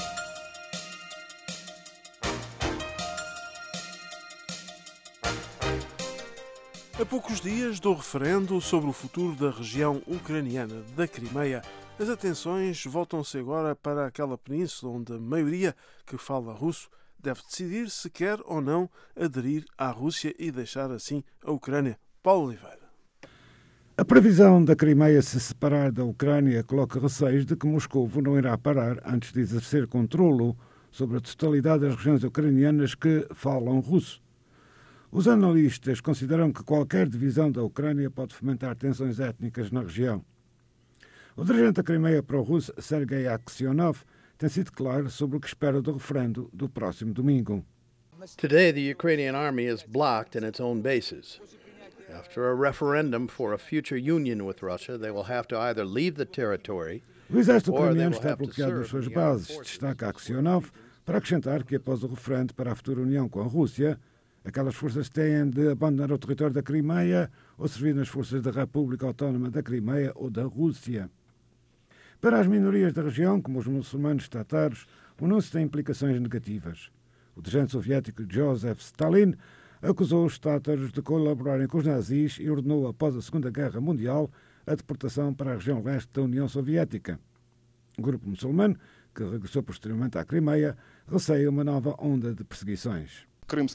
A poucos dias do referendo sobre o futuro da região ucraniana da Crimeia, as atenções voltam-se agora para aquela península onde a maioria que fala russo deve decidir se quer ou não aderir à Rússia e deixar assim a Ucrânia. Paulo Oliveira. A previsão da Crimeia se separar da Ucrânia coloca receios de que Moscovo não irá parar antes de exercer controlo sobre a totalidade das regiões ucranianas que falam russo. Os analistas consideram que qualquer divisão da Ucrânia pode fomentar tensões étnicas na região. O dirigente da Crimeia pró-russo, Sergei Aksyonov, tem sido claro sobre o que espera do referendo do próximo domingo. Today, the Ukrainian army is blocked in its own bases. After a referendum for a future union with Russia, they will have to either leave the territory. O exército ucraniano está bloqueado nas suas bases, destaca Aksyonov, para acrescentar que após o referendo para a futura união com a Rússia, aquelas forças têm de abandonar o território da Crimeia ou servir nas forças da República Autónoma da Crimeia ou da Rússia. Para as minorias da região, como os muçulmanos tataros, o anúncio tem implicações negativas. O dirigente soviético Joseph Stalin acusou os tátaros de colaborarem com os nazis e ordenou, após a Segunda Guerra Mundial, a deportação para a região leste da União Soviética. O grupo muçulmano, que regressou posteriormente à Crimeia, receia uma nova onda de perseguições.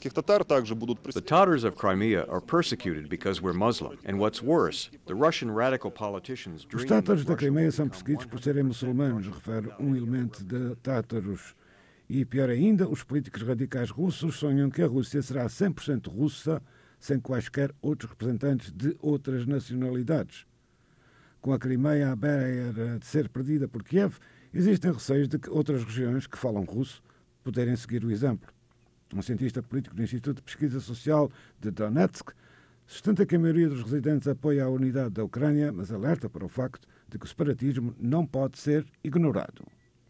The Tatars of Crimea are persecuted because we're Muslim. And what's worse, the Russian radical politicians Os tátaros da Crimeia são perseguidos por serem muçulmanos, refere um elemento de tátaros. E, pior ainda, os políticos radicais russos sonham que a Rússia será cem por cento russa, sem quaisquer outros representantes de outras nacionalidades. Com a Crimeia à beira de ser perdida por Kiev, existem receios de que outras regiões que falam russo poderem seguir o exemplo. Um cientista político do Instituto de Pesquisa Social de Donetsk sustenta que a maioria dos residentes apoia a unidade da Ucrânia, mas alerta para o facto de que o separatismo não pode ser ignorado.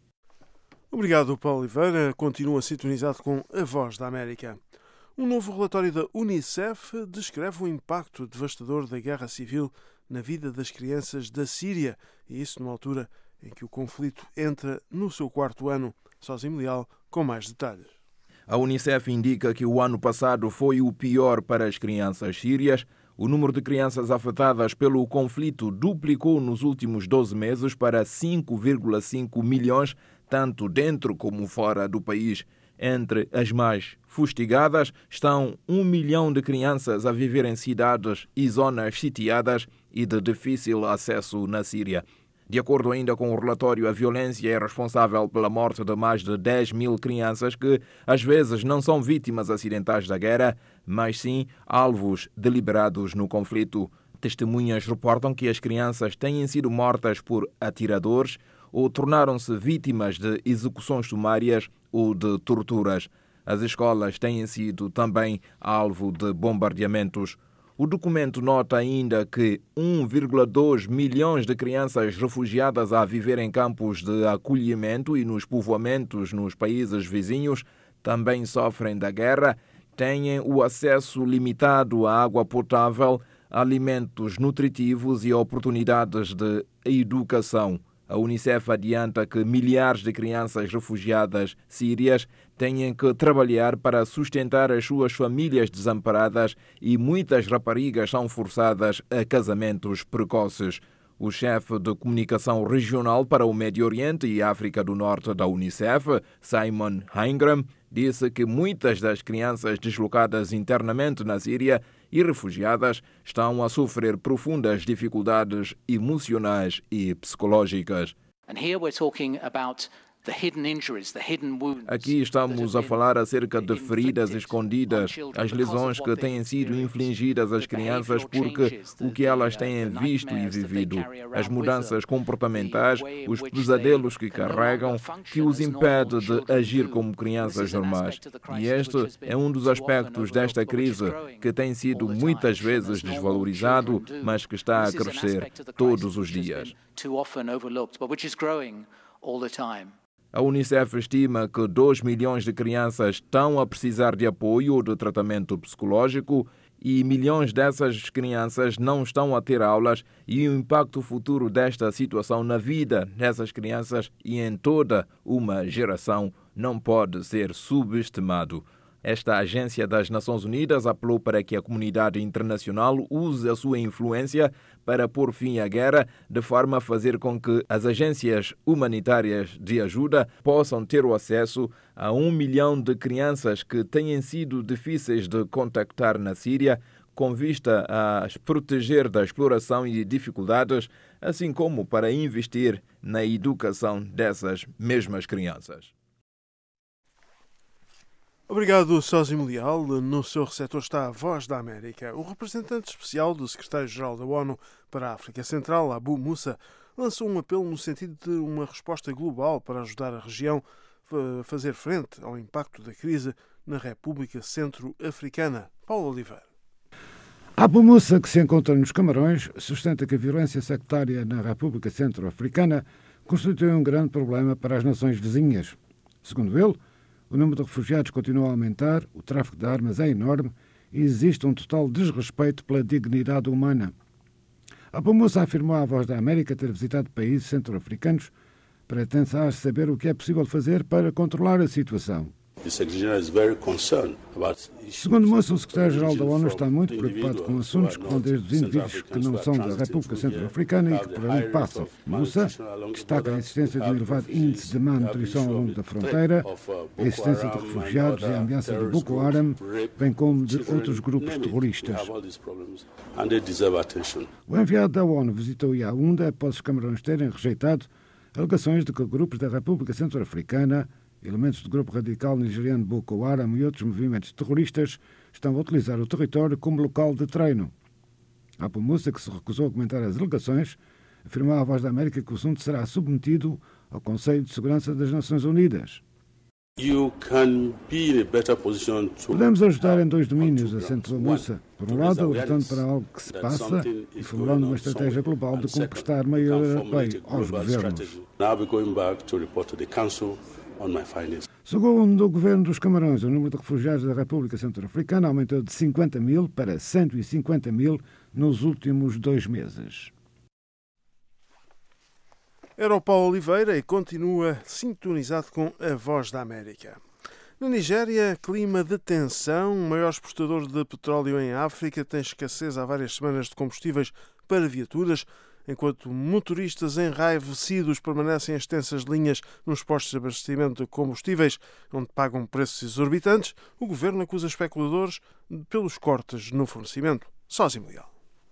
Obrigado, Paulo Oliveira. Continua sintonizado com a Voz da América. Um novo relatório da Unicef descreve o impacto devastador da guerra civil na vida das crianças da Síria, e isso numa altura em que o conflito entra no seu quarto ano. Sozinho Leal, com mais detalhes. A Unicef indica que o ano passado foi o pior para as crianças sírias. O número de crianças afetadas pelo conflito duplicou nos últimos doze meses para cinco vírgula cinco milhões, tanto dentro como fora do país. Entre as mais fustigadas estão um milhão de crianças a viver em cidades e zonas sitiadas e de difícil acesso na Síria. De acordo ainda com o relatório, a violência é responsável pela morte de mais de dez mil crianças que, às vezes, não são vítimas acidentais da guerra, mas sim alvos deliberados no conflito. Testemunhas reportam que as crianças têm sido mortas por atiradores ou tornaram-se vítimas de execuções sumárias ou de torturas. As escolas têm sido também alvo de bombardeamentos. O documento nota ainda que um vírgula dois milhões de crianças refugiadas a viver em campos de acolhimento e nos povoamentos nos países vizinhos também sofrem da guerra, têm o acesso limitado à água potável, alimentos nutritivos e oportunidades de educação. A Unicef adianta que milhares de crianças refugiadas sírias têm que trabalhar para sustentar as suas famílias desamparadas e muitas raparigas são forçadas a casamentos precoces. O chefe de comunicação regional para o Médio Oriente e África do Norte da Unicef, Simon Ingram, disse que muitas das crianças deslocadas internamente na Síria e refugiadas estão a sofrer profundas dificuldades emocionais e psicológicas. And here we're talking about Aqui estamos a falar acerca de feridas escondidas, as lesões que têm sido infligidas às crianças porque o que elas têm visto e vivido, as mudanças comportamentais, os pesadelos que carregam, que os impede de agir como crianças normais. E este é um dos aspectos desta crise que tem sido muitas vezes desvalorizado, mas que está a crescer todos os dias. A Unicef estima que dois milhões de crianças estão a precisar de apoio ou de tratamento psicológico e milhões dessas crianças não estão a ter aulas e o impacto futuro desta situação na vida dessas crianças e em toda uma geração não pode ser subestimado. Esta agência das Nações Unidas apelou para que a comunidade internacional use a sua influência para pôr fim à guerra, de forma a fazer com que as agências humanitárias de ajuda possam ter o acesso a um milhão de crianças que têm sido difíceis de contactar na Síria, com vista a as proteger da exploração e dificuldades, assim como para investir na educação dessas mesmas crianças. Obrigado, Sósimo Leal. No seu receptor está a Voz da América. O representante especial do secretário-geral da ONU para a África Central, Abu Moussa, lançou um apelo no sentido de uma resposta global para ajudar a região a fazer frente ao impacto da crise na República Centro-Africana. Paulo Oliveira. Abu Moussa, que se encontra nos Camarões, sustenta que a violência sectária na República Centro-Africana constitui um grande problema para as nações vizinhas. Segundo ele, o número de refugiados continua a aumentar, o tráfico de armas é enorme e existe um total desrespeito pela dignidade humana. Abu Moussa afirmou à Voz da América ter visitado países centro-africanos para tentar saber o que é possível fazer para controlar a situação. Segundo Moussa, o secretário-geral da ONU está muito preocupado com assuntos que vão desde os indivíduos que não são da República Centro-Africana e que por ali passam. Moussa destaca a existência de um elevado índice de má nutrição ao longo da fronteira, a existência de refugiados e a ameaça de Boko Haram, bem como de outros grupos terroristas. O enviado da ONU visitou Yaoundé após os Camarões terem rejeitado alegações de que grupos da República Centro-Africana, elementos do grupo radical nigeriano Boko Haram e outros movimentos terroristas estão a utilizar o território como local de treino. Abu Moussa, que se recusou a comentar as alegações, afirmou à Voz da América que o assunto será submetido ao Conselho de Segurança das Nações Unidas. Podemos ajudar em dois domínios, acentuou Moussa. Por um lado, alertando para algo que se passa e formulando uma estratégia global de conquistar maior apoio aos governos. Segundo o governo dos Camarões, o número de refugiados da República Centro-Africana aumentou de cinquenta mil para cento e cinquenta mil nos últimos dois meses. Era o Paulo Oliveira e continua sintonizado com a Voz da América. Na Nigéria, clima de tensão. O maior exportador de petróleo em África tem escassez há várias semanas de combustíveis para viaturas, enquanto motoristas enraivecidos permanecem em extensas linhas nos postos de abastecimento de combustíveis, onde pagam preços exorbitantes. O governo acusa especuladores pelos cortes no fornecimento. Sósimo Leal.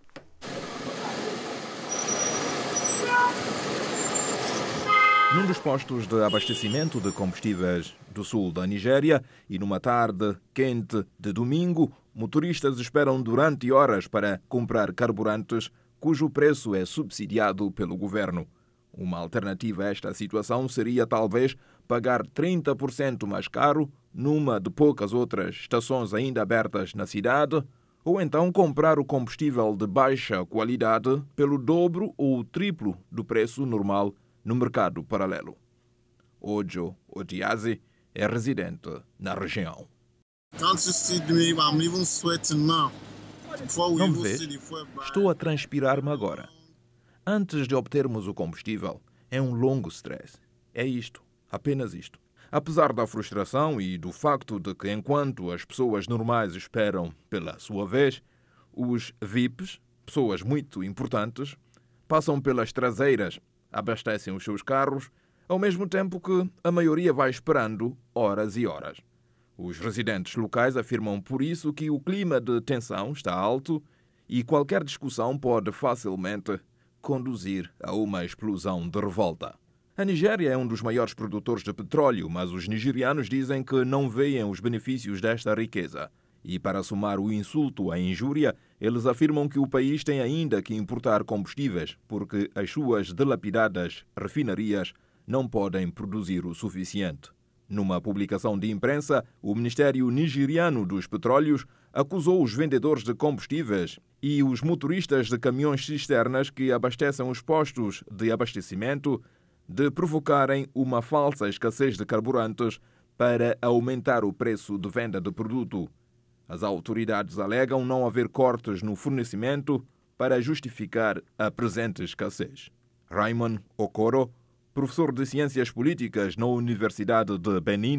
Num dos postos de abastecimento de combustíveis do sul da Nigéria e numa tarde quente de domingo, motoristas esperam durante horas para comprar carburantes cujo preço é subsidiado pelo governo. Uma alternativa a esta situação seria talvez pagar trinta por cento mais caro numa de poucas outras estações ainda abertas na cidade, ou então comprar o combustível de baixa qualidade pelo dobro ou triplo do preço normal no mercado paralelo. Ojo Odiazi é residente na região. Não me vês? Estou a transpirar-me agora. Antes de obtermos o combustível, é um longo stress. É isto, apenas isto. Apesar da frustração e do facto de que, enquanto as pessoas normais esperam pela sua vez, os V I Ps, pessoas muito importantes, passam pelas traseiras, abastecem os seus carros, ao mesmo tempo que a maioria vai esperando horas e horas. Os residentes locais afirmam por isso que o clima de tensão está alto e qualquer discussão pode facilmente conduzir a uma explosão de revolta. A Nigéria é um dos maiores produtores de petróleo, mas os nigerianos dizem que não veem os benefícios desta riqueza. E para somar o insulto à injúria, eles afirmam que o país tem ainda que importar combustíveis, porque as suas dilapidadas refinarias não podem produzir o suficiente. Numa publicação de imprensa, o Ministério Nigeriano dos Petróleos acusou os vendedores de combustíveis e os motoristas de caminhões cisternas que abastecem os postos de abastecimento de provocarem uma falsa escassez de carburantes para aumentar o preço de venda do produto. As autoridades alegam não haver cortes no fornecimento para justificar a presente escassez. Raymond Okoro, professor de Ciências Políticas na Universidade de Benin,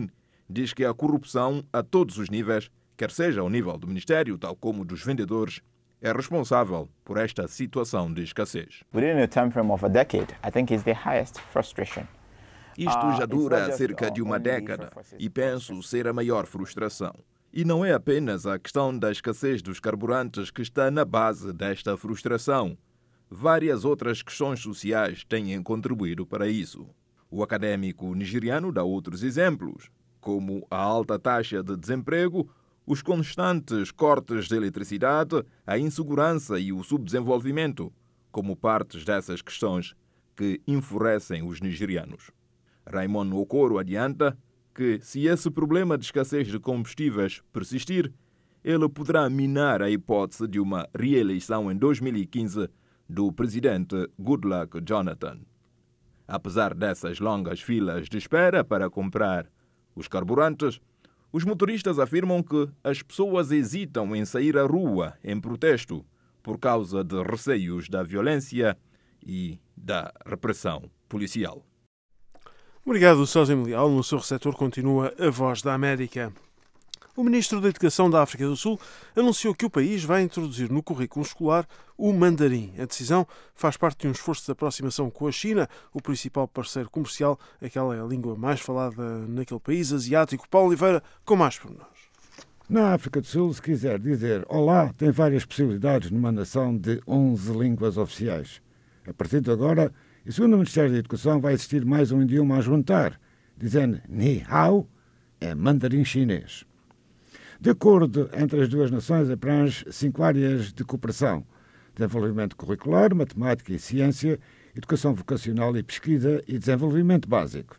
diz que a corrupção a todos os níveis, quer seja ao nível do Ministério, tal como dos vendedores, é responsável por esta situação de escassez. Within a time frame of a decade, I think is the highest frustration. Isto já dura cerca de uma década e penso ser a maior frustração. E não é apenas a questão da escassez dos carburantes que está na base desta frustração. Várias outras questões sociais têm contribuído para isso. O académico nigeriano dá outros exemplos, como a alta taxa de desemprego, os constantes cortes de eletricidade, a insegurança e o subdesenvolvimento, como partes dessas questões que enfurecem os nigerianos. Raymond Okoro adianta que, se esse problema de escassez de combustíveis persistir, ele poderá minar a hipótese de uma reeleição em dois mil e quinze do presidente Goodluck Jonathan. Apesar dessas longas filas de espera para comprar os carburantes, os motoristas afirmam que as pessoas hesitam em sair à rua em protesto por causa de receios da violência e da repressão policial. Obrigado, Sósimo Leal. No seu receptor continua a Voz da América. O Ministro da Educação da África do Sul anunciou que o país vai introduzir no currículo escolar o mandarim. A decisão faz parte de um esforço de aproximação com a China, o principal parceiro comercial. Aquela é a língua mais falada naquele país asiático. Paulo Oliveira, com mais pormenores. Na África do Sul, se quiser dizer olá, tem várias possibilidades numa nação de onze línguas oficiais. A partir de agora, e segundo o Ministério da Educação, vai existir mais um idioma a juntar, dizendo Ni Hao, é mandarim chinês. De acordo entre as duas nações, abrange cinco áreas de cooperação: desenvolvimento curricular, matemática e ciência, educação vocacional e pesquisa e desenvolvimento básico.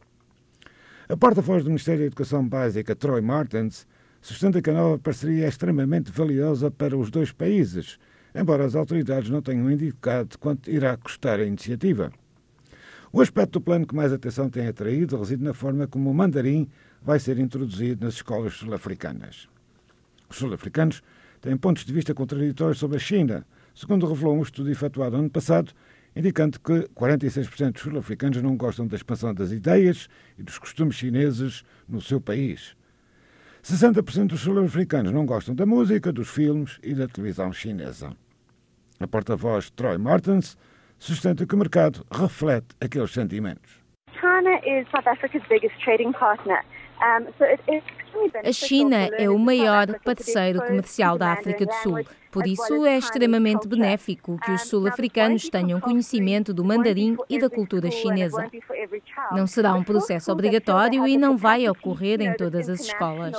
A porta-voz do Ministério da Educação Básica, Troy Martens, sustenta que a nova parceria é extremamente valiosa para os dois países, embora as autoridades não tenham indicado quanto irá custar a iniciativa. O aspecto do plano que mais atenção tem atraído reside na forma como o mandarim vai ser introduzido nas escolas sul-africanas. Os sul-africanos têm pontos de vista contraditórios sobre a China, segundo revelou um estudo efetuado ano passado, indicando que quarenta e seis por cento dos sul-africanos não gostam da expansão das ideias e dos costumes chineses no seu país. sessenta por cento dos sul-africanos não gostam da música, dos filmes e da televisão chinesa. A porta-voz Troy Martens sustenta que o mercado reflete aqueles sentimentos. China is South Africa's biggest trading partner. Um, so it is A China é o maior parceiro comercial da África do Sul. Por isso, é extremamente benéfico que os sul-africanos tenham conhecimento do mandarim e da cultura chinesa. Não será um processo obrigatório e não vai ocorrer em todas as escolas.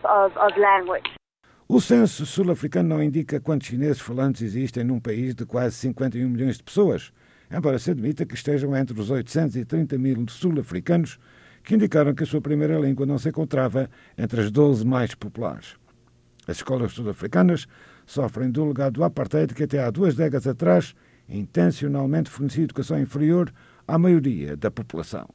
O censo sul-africano não indica quantos chineses falantes existem num país de quase cinquenta e um milhões de pessoas, embora se admita que estejam entre os oitocentos e trinta mil sul-africanos que indicaram que a sua primeira língua não se encontrava entre as doze mais populares. As escolas sul-africanas sofrem do legado do apartheid que até há duas décadas atrás intencionalmente fornecia educação inferior à maioria da população.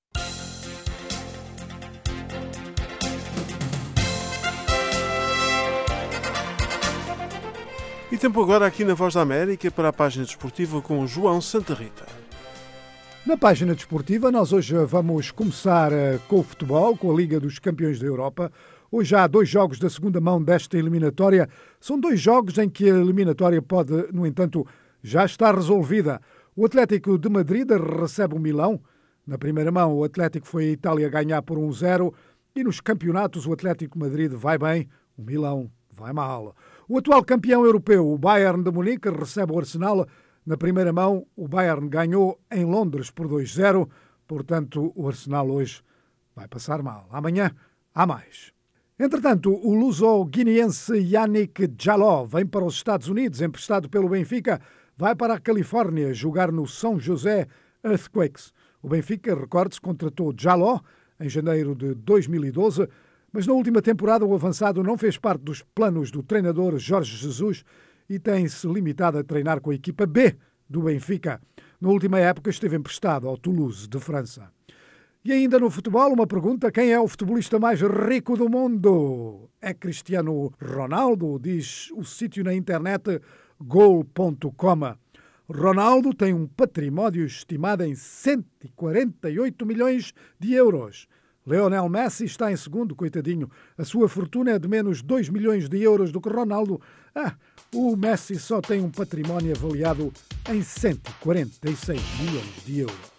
E tempo agora aqui na Voz da América para a página desportiva com o João Santa Rita. Na página desportiva, nós hoje vamos começar com o futebol, com a Liga dos Campeões da Europa. Hoje há dois jogos da segunda mão desta eliminatória. São dois jogos em que a eliminatória pode, no entanto, já estar resolvida. O Atlético de Madrid recebe o Milão. Na primeira mão, o Atlético foi a Itália ganhar por um zero. E nos campeonatos, o Atlético de Madrid vai bem, o Milão vai mal. O atual campeão europeu, o Bayern de Munique, recebe o Arsenal. Na primeira mão, o Bayern ganhou em Londres por dois zero. Portanto, o Arsenal hoje vai passar mal. Amanhã há mais. Entretanto, o luso-guineense Yannick Jaló vem para os Estados Unidos, emprestado pelo Benfica, vai para a Califórnia jogar no São José Earthquakes. O Benfica, recorde-se, contratou Jaló em janeiro de dois mil e doze, mas na última temporada o avançado não fez parte dos planos do treinador Jorge Jesus e tem-se limitado a treinar com a equipa B do Benfica. Na última época esteve emprestado ao Toulouse, de França. E ainda no futebol, uma pergunta: quem é o futebolista mais rico do mundo? É Cristiano Ronaldo, diz o sítio na internet goal ponto com. Ronaldo tem um património estimado em cento e quarenta e oito milhões de euros. Lionel Messi está em segundo, coitadinho. A sua fortuna é de menos dois milhões de euros do que Ronaldo. Ah, o Messi só tem um património avaliado em cento e quarenta e seis milhões de euros.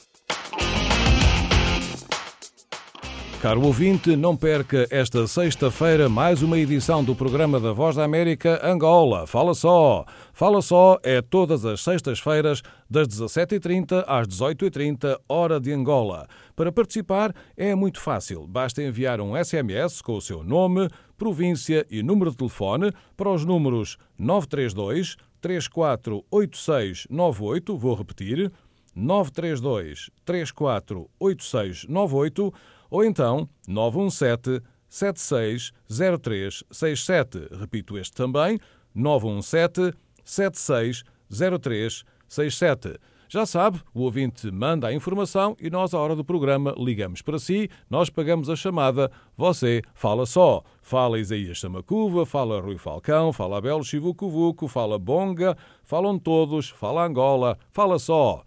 Caro ouvinte, não perca esta sexta-feira mais uma edição do programa da Voz da América Angola. Fala só! Fala só é todas as sextas-feiras das dezassete e trinta às dezoito e trinta, hora de Angola. Para participar é muito fácil. Basta enviar um S M S com o seu nome, província e número de telefone para os números nove três dois, três quatro oito seis nove oito, vou repetir, nove três dois, três quatro oito seis nove oito, ou então nove um sete, sete seis zero três seis sete. Repito este também, nove um sete, sete seis zero três seis sete. Já sabe, o ouvinte manda a informação e nós, à hora do programa, ligamos para si, nós pagamos a chamada, você fala só. Fala Isaías Samacuva, fala Rui Falcão, fala Abel Chivucovuco, fala Bonga, falam todos, fala Angola, fala só.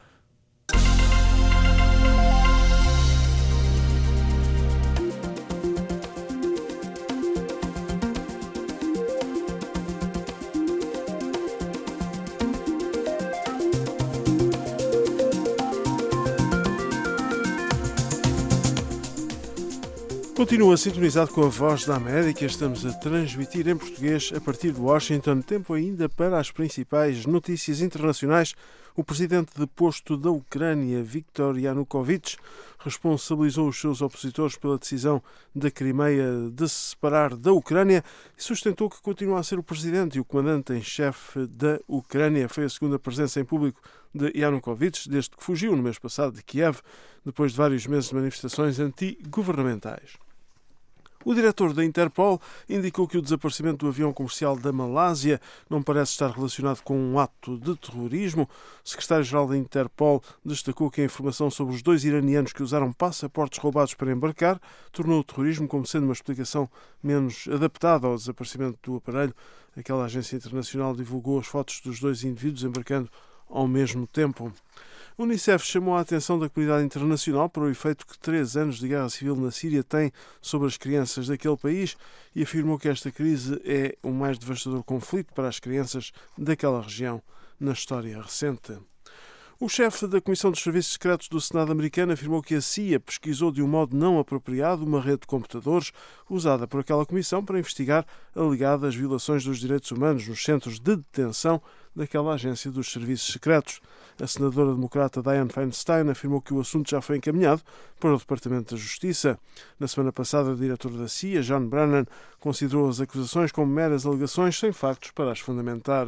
Continua sintonizado com a Voz da América. Estamos a transmitir em português a partir de Washington. Tempo ainda para as principais notícias internacionais. O presidente deposto da Ucrânia, Viktor Yanukovych, responsabilizou os seus opositores pela decisão da Crimeia de se separar da Ucrânia e sustentou que continua a ser o presidente e o comandante em chefe da Ucrânia. Foi a segunda presença em público de Yanukovych desde que fugiu no mês passado de Kiev, depois de vários meses de manifestações anti-governamentais. O diretor da Interpol indicou que o desaparecimento do avião comercial da Malásia não parece estar relacionado com um ato de terrorismo. O secretário-geral da Interpol destacou que a informação sobre os dois iranianos que usaram passaportes roubados para embarcar tornou o terrorismo como sendo uma explicação menos adaptada ao desaparecimento do aparelho. Aquela agência internacional divulgou as fotos dos dois indivíduos embarcando ao mesmo tempo. O Unicef chamou a atenção da comunidade internacional para o efeito que três anos de guerra civil na Síria têm sobre as crianças daquele país e afirmou que esta crise é o mais devastador conflito para as crianças daquela região na história recente. O chefe da Comissão dos Serviços Secretos do Senado americano afirmou que a C I A pesquisou de um modo não apropriado uma rede de computadores usada por aquela comissão para investigar alegadas violações dos direitos humanos nos centros de detenção daquela agência dos serviços secretos. A senadora democrata Dianne Feinstein afirmou que o assunto já foi encaminhado para o Departamento da Justiça. Na semana passada, o diretor da C I A, John Brennan, considerou as acusações como meras alegações sem factos para as fundamentar.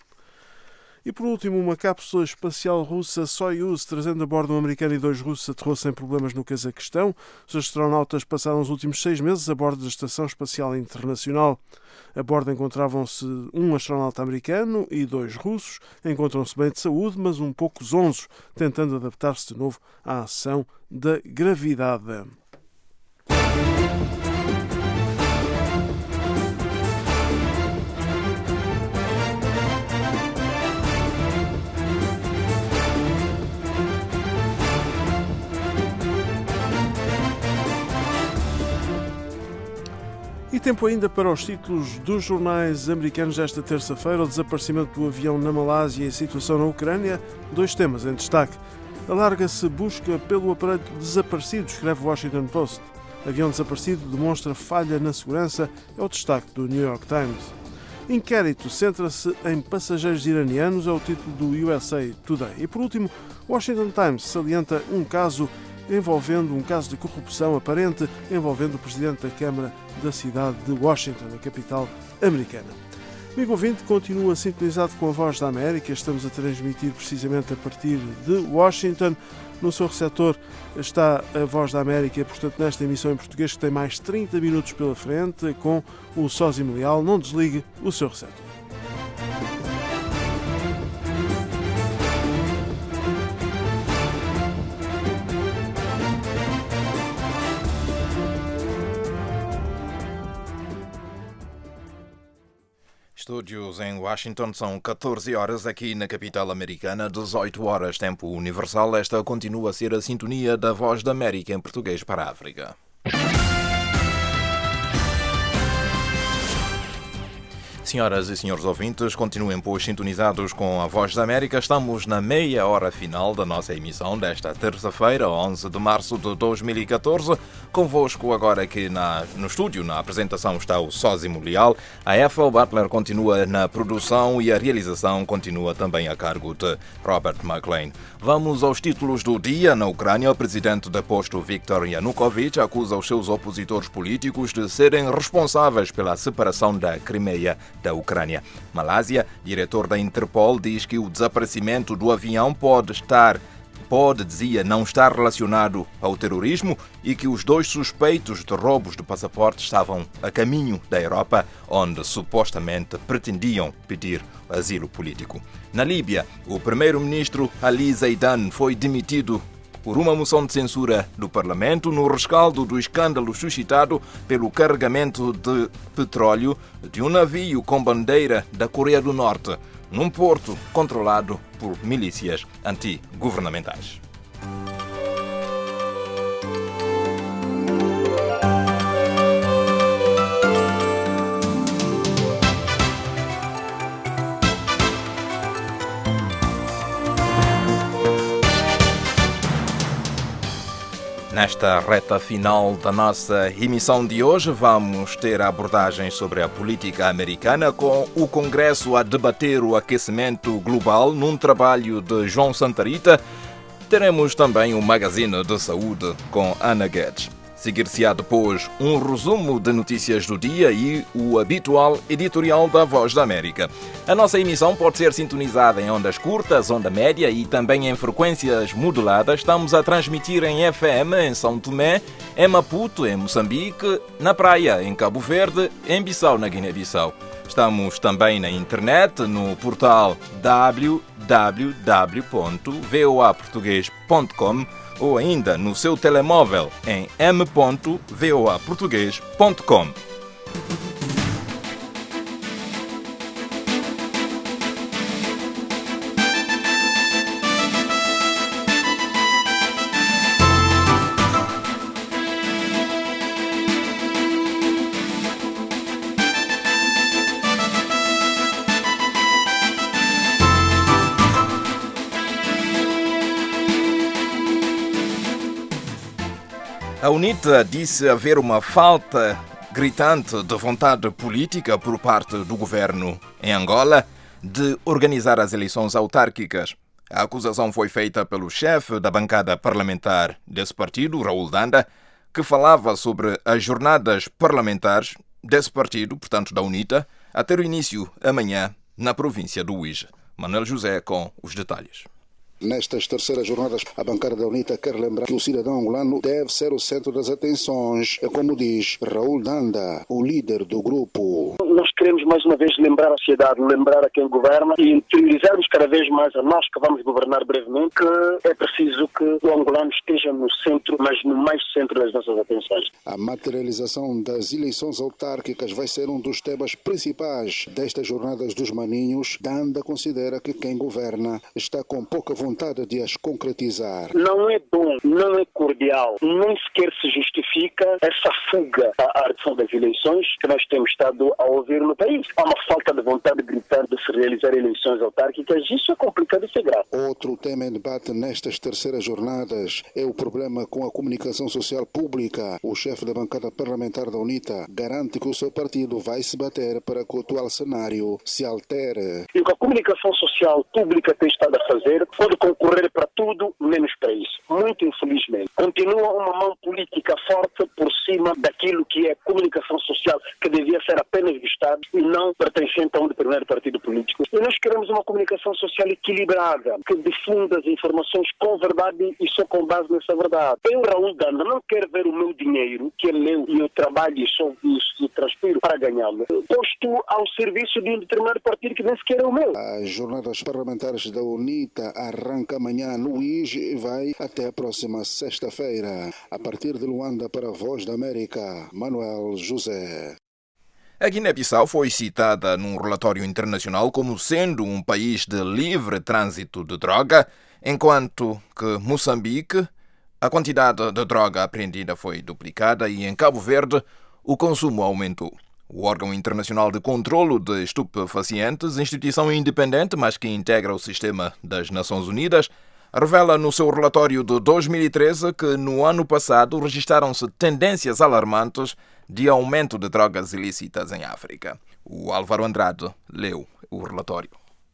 E por último, uma cápsula espacial russa Soyuz, trazendo a bordo um americano e dois russos, aterrou sem problemas no Cazaquistão. Os astronautas passaram os últimos seis meses a bordo da Estação Espacial Internacional. A bordo encontravam-se um astronauta americano e dois russos. Encontram-se bem de saúde, mas um pouco zonzos, tentando adaptar-se de novo à ação da gravidade. E tempo ainda para os títulos dos jornais americanos desta terça-feira: o desaparecimento do avião na Malásia e a situação na Ucrânia, dois temas em destaque. Alarga-se busca pelo aparelho desaparecido, escreve o Washington Post. Avião desaparecido demonstra falha na segurança, é o destaque do New York Times. Inquérito centra-se em passageiros iranianos, é o título do U S A Today. E por último, o Washington Times salienta um caso envolvendo um caso de corrupção aparente envolvendo o presidente da Câmara da cidade de Washington, a capital americana. Amigo ouvinte, continua sintonizado com a Voz da América. Estamos a transmitir precisamente a partir de Washington. No seu receptor está a Voz da América, portanto, nesta emissão em português, que tem mais trinta minutos pela frente, com o Sósimo Leal. Não desligue o seu receptor. Estúdios em Washington, são catorze horas, aqui na capital americana, dezoito horas, tempo universal. Esta continua a ser a sintonia da Voz da América em português para a África. Senhoras e senhores ouvintes, continuem, pois, sintonizados com a Voz da América. Estamos na meia hora final da nossa emissão desta terça-feira, onze de março de dois mil e catorze. Convosco agora aqui na, no estúdio, na apresentação, está o Sósimo Leal. A Ethel Butler continua na produção e a realização continua também a cargo de Robert McLean. Vamos aos títulos do dia. Na Ucrânia, o presidente deposto Viktor Yanukovych acusa os seus opositores políticos de serem responsáveis pela separação da Crimeia da Ucrânia. Malásia, diretor da Interpol, diz que o desaparecimento do avião pode estar, pode, dizia, não estar relacionado ao terrorismo e que os dois suspeitos de roubos de passaporte estavam a caminho da Europa, onde supostamente pretendiam pedir asilo político. Na Líbia, o primeiro-ministro Ali Zeidan foi demitido por uma moção de censura do Parlamento no rescaldo do escândalo suscitado pelo carregamento de petróleo de um navio com bandeira da Coreia do Norte, num porto controlado por milícias anti-governamentais. Nesta reta final da nossa emissão de hoje, vamos ter abordagens sobre a política americana, com o Congresso a debater o aquecimento global num trabalho de João Santarita. Teremos também um magazine de saúde com Ana Guedes. Seguir-se-á depois um resumo de notícias do dia e o habitual editorial da Voz da América. A nossa emissão pode ser sintonizada em ondas curtas, onda média e também em frequências moduladas. Estamos a transmitir em F M em São Tomé, em Maputo, em Moçambique, na Praia, em Cabo Verde, em Bissau, na Guiné-Bissau. Estamos também na internet, no portal w w w ponto voa português ponto com ou ainda no seu telemóvel em m ponto voa português ponto com. A UNITA disse haver uma falta gritante de vontade política por parte do governo em Angola de organizar as eleições autárquicas. A acusação foi feita pelo chefe da bancada parlamentar desse partido, Raul Danda, que falava sobre as jornadas parlamentares desse partido, portanto da UNITA, a ter o início amanhã na província do Uíge. Manuel José com os detalhes. Nestas terceiras jornadas, a bancada da UNITA quer lembrar que o cidadão angolano deve ser o centro das atenções, é como diz Raul Danda, o líder do grupo. Nós queremos mais uma vez lembrar a sociedade, lembrar a quem governa e interiorizarmos cada vez mais a nós que vamos governar brevemente que é preciso que o angolano esteja no centro, mas no mais centro das nossas atenções. A materialização das eleições autárquicas vai ser um dos temas principais destas jornadas dos maninhos. Danda considera que quem governa está com pouca vontade vontade de as concretizar. Não é bom, não é cordial, nem sequer se justifica essa fuga à armação das eleições que nós temos estado a ouvir no país. Há uma falta de vontade gritante de se realizar eleições autárquicas. Isso é complicado e é grave. Outro tema em debate nestas terceiras jornadas é o problema com a comunicação social pública. O chefe da bancada parlamentar da UNITA garante que o seu partido vai se bater para que o atual cenário se altere. E o que a comunicação social pública tem estado a fazer pode concorrer para tudo, menos para isso. Muito infelizmente. Continua uma mão política forte por cima daquilo que é comunicação social, que devia ser apenas do Estado e não pertencente a um determinado partido político. E nós queremos uma comunicação social equilibrada, que difunda as informações com verdade e só com base nessa verdade. Eu, Raul Danda, não quero ver o meu dinheiro, que é meu, e eu trabalho e sou isso e transpiro para ganhá-lo, posto ao serviço de um determinado partido que nem sequer é o meu. As jornadas parlamentares da UNITA arranca amanhã no Uíge e vai até a próxima sexta-feira. A partir de Luanda para a Voz da América, Manuel José. A Guiné-Bissau foi citada num relatório internacional como sendo um país de livre trânsito de droga, enquanto que Moçambique, a quantidade de droga apreendida foi duplicada e em Cabo Verde o consumo aumentou. O órgão internacional de controlo de estupefacientes, instituição independente, mas que integra o sistema das Nações Unidas, revela no seu relatório de dois mil e treze que no ano passado registaram-se tendências alarmantes de aumento de drogas ilícitas em África. O Álvaro Andrade leu o relatório.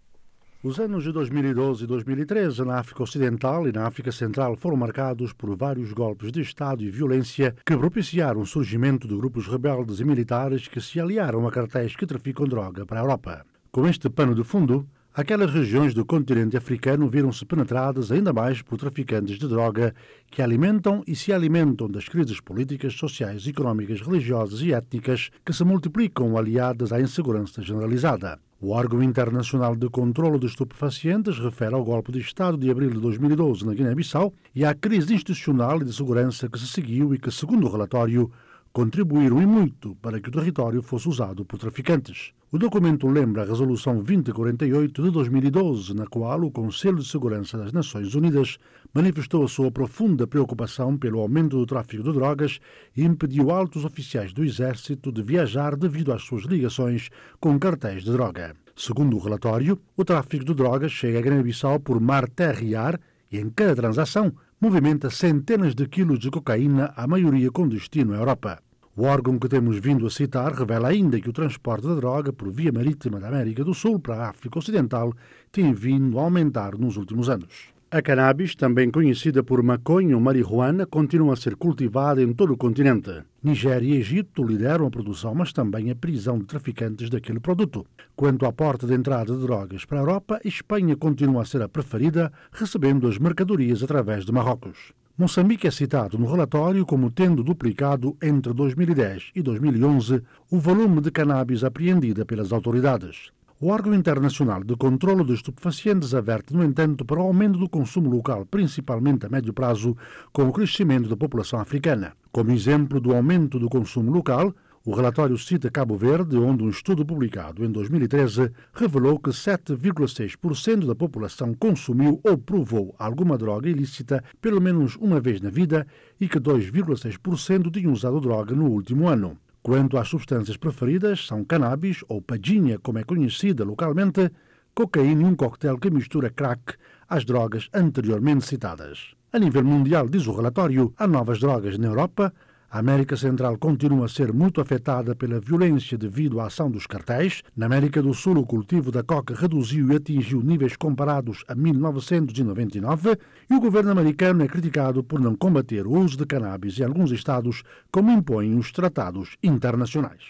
Os anos de dois mil e doze e dois mil e treze na África Ocidental e na África Central foram marcados por vários golpes de Estado e violência que propiciaram o surgimento de grupos rebeldes e militares que se aliaram a cartéis que traficam droga para a Europa. Com este pano de fundo, aquelas regiões do continente africano viram-se penetradas ainda mais por traficantes de droga que alimentam e se alimentam das crises políticas, sociais, económicas, religiosas e étnicas que se multiplicam aliadas à insegurança generalizada. O órgão internacional de controlo de estupefacientes refere ao golpe de Estado de abril de dois mil e doze na Guiné-Bissau e à crise institucional e de segurança que se seguiu e que, segundo o relatório, contribuíram e muito para que o território fosse usado por traficantes. O documento lembra a Resolução vinte quarenta e oito de dois mil e doze, na qual o Conselho de Segurança das Nações Unidas manifestou a sua profunda preocupação pelo aumento do tráfico de drogas e impediu altos oficiais do Exército de viajar devido às suas ligações com cartéis de droga. Segundo o relatório, o tráfico de drogas chega a Guiné-Bissau por mar, terra e ar e, em cada transação, movimenta centenas de quilos de cocaína, a maioria com destino à Europa. O órgão que temos vindo a citar revela ainda que o transporte da droga por via marítima da América do Sul para a África Ocidental tem vindo a aumentar nos últimos anos. A cannabis, também conhecida por maconha ou marihuana, continua a ser cultivada em todo o continente. Nigéria e Egito lideram a produção, mas também a prisão de traficantes daquele produto. Quanto à porta de entrada de drogas para a Europa, Espanha continua a ser a preferida, recebendo as mercadorias através de Marrocos. Moçambique é citado no relatório como tendo duplicado entre dois mil e dez e dois mil e onze o volume de cannabis apreendida pelas autoridades. O órgão internacional de controlo de estupefacientes averte, no entanto, para o aumento do consumo local, principalmente a médio prazo, com o crescimento da população africana. Como exemplo do aumento do consumo local, o relatório cita Cabo Verde, onde um estudo publicado em dois mil e treze revelou que sete vírgula seis por cento da população consumiu ou provou alguma droga ilícita pelo menos uma vez na vida e que dois vírgula seis por cento tinham usado droga no último ano. Quanto às substâncias preferidas, são cannabis ou padinha, como é conhecida localmente, cocaína e um coquetel que mistura crack às drogas anteriormente citadas. A nível mundial, diz o relatório, há novas drogas na Europa. A América Central continua a ser muito afetada pela violência devido à ação dos cartéis. Na América do Sul, o cultivo da coca reduziu e atingiu níveis comparados a mil novecentos e noventa e nove e o governo americano é criticado por não combater o uso de cannabis em alguns estados, como impõem os tratados internacionais.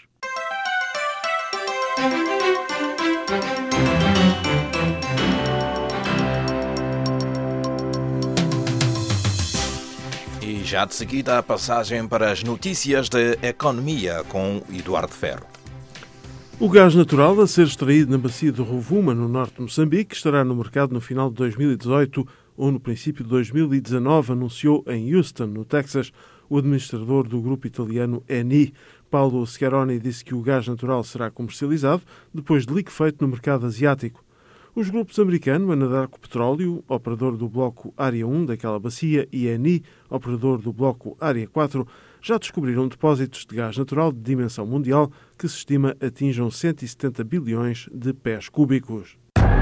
Já de seguida a passagem para as notícias de economia com Eduardo Ferro. O gás natural a ser extraído na bacia de Rovuma, no norte de Moçambique, estará no mercado no final de dois mil e dezoito ou no princípio de dois mil e dezanove, anunciou em Houston, no Texas, o administrador do grupo italiano Eni. Paulo Schiaroni disse que o gás natural será comercializado depois de leak feito no mercado asiático. Os grupos americanos, Anadarko Petróleo, operador do bloco Área um daquela bacia, e Eni, operador do bloco Área quatro, já descobriram depósitos de gás natural de dimensão mundial que se estima atinjam cento e setenta bilhões de pés cúbicos.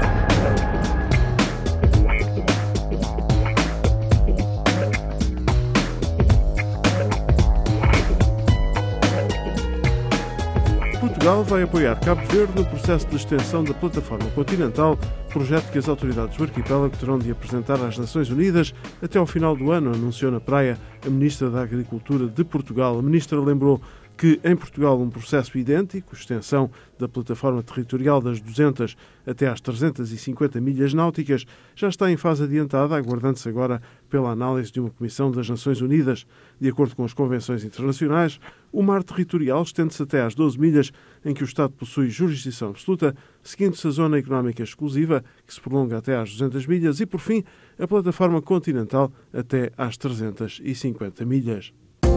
Portugal vai apoiar Cabo Verde no processo de extensão da plataforma continental, projeto que as autoridades do arquipélago terão de apresentar às Nações Unidas até ao final do ano, anunciou na praia a Ministra da Agricultura de Portugal. A Ministra lembrou que em Portugal um processo idêntico, extensão da plataforma territorial das duzentas até às trezentas e cinquenta milhas náuticas, já está em fase adiantada, aguardando-se agora pela análise de uma Comissão das Nações Unidas. De acordo com as convenções internacionais, o mar territorial estende-se até às doze milhas, em que o Estado possui jurisdição absoluta, seguindo-se a zona económica exclusiva, que se prolonga até às duzentas milhas, e, por fim, a plataforma continental até às trezentas e cinquenta milhas.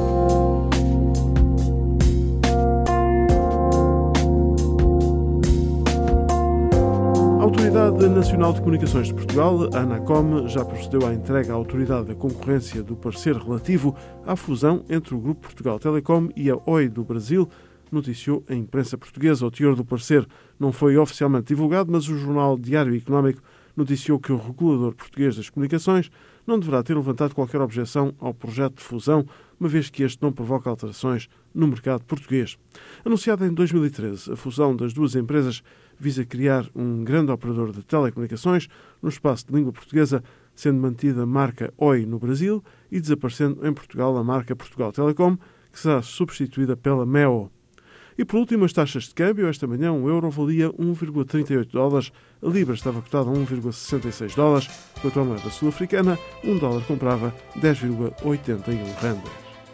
A Autoridade Nacional de Comunicações de Portugal, a ANACOM, já procedeu à entrega à Autoridade da Concorrência do parecer relativo à fusão entre o Grupo Portugal Telecom e a Oi do Brasil, noticiou a imprensa portuguesa. O teor do parecer não foi oficialmente divulgado, mas o jornal Diário Económico noticiou que o regulador português das comunicações não deverá ter levantado qualquer objeção ao projeto de fusão, uma vez que este não provoca alterações no mercado português. Anunciada em dois mil e treze, a fusão das duas empresas visa criar um grande operador de telecomunicações no espaço de língua portuguesa, sendo mantida a marca Oi no Brasil e desaparecendo em Portugal a marca Portugal Telecom, que será substituída pela Meo. E por último, as taxas de câmbio. Esta manhã, um euro valia um vírgula trinta e oito dólares, a libra estava cotada a um vírgula sessenta e seis dólares, quanto à moeda sul-africana, um dólar comprava dez vírgula oitenta e um rendas.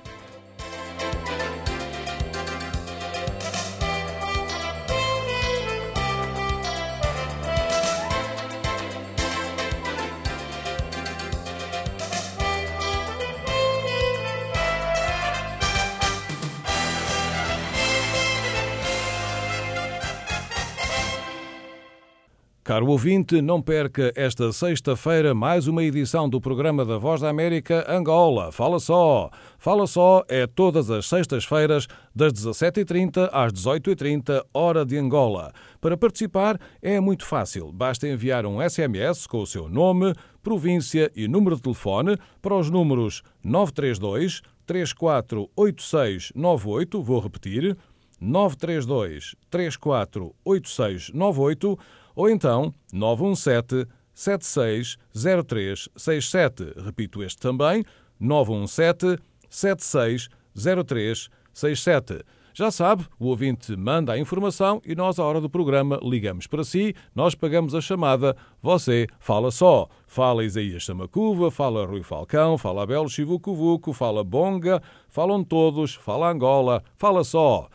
Caro ouvinte, não perca esta sexta-feira mais uma edição do programa da Voz da América Angola. Fala só! Fala só é todas as sextas-feiras, das dezassete e trinta às dezoito e trinta, hora de Angola. Para participar é muito fácil. Basta enviar um S M S com o seu nome, província e número de telefone para os números nove três dois, três quatro oito seis nove oito, vou repetir, nove três dois, três quatro oito seis nove oito, ou então nove um sete, sete seis zero três seis sete. Repito este também, nove um sete, sete seis zero três seis sete. Já sabe, o ouvinte manda a informação e nós, à hora do programa, ligamos para si, nós pagamos a chamada, você fala só. Fala Isaías Samacuva, fala Rui Falcão, fala Abel Chivucuvuco, fala Bonga, falam todos, fala Angola, fala só.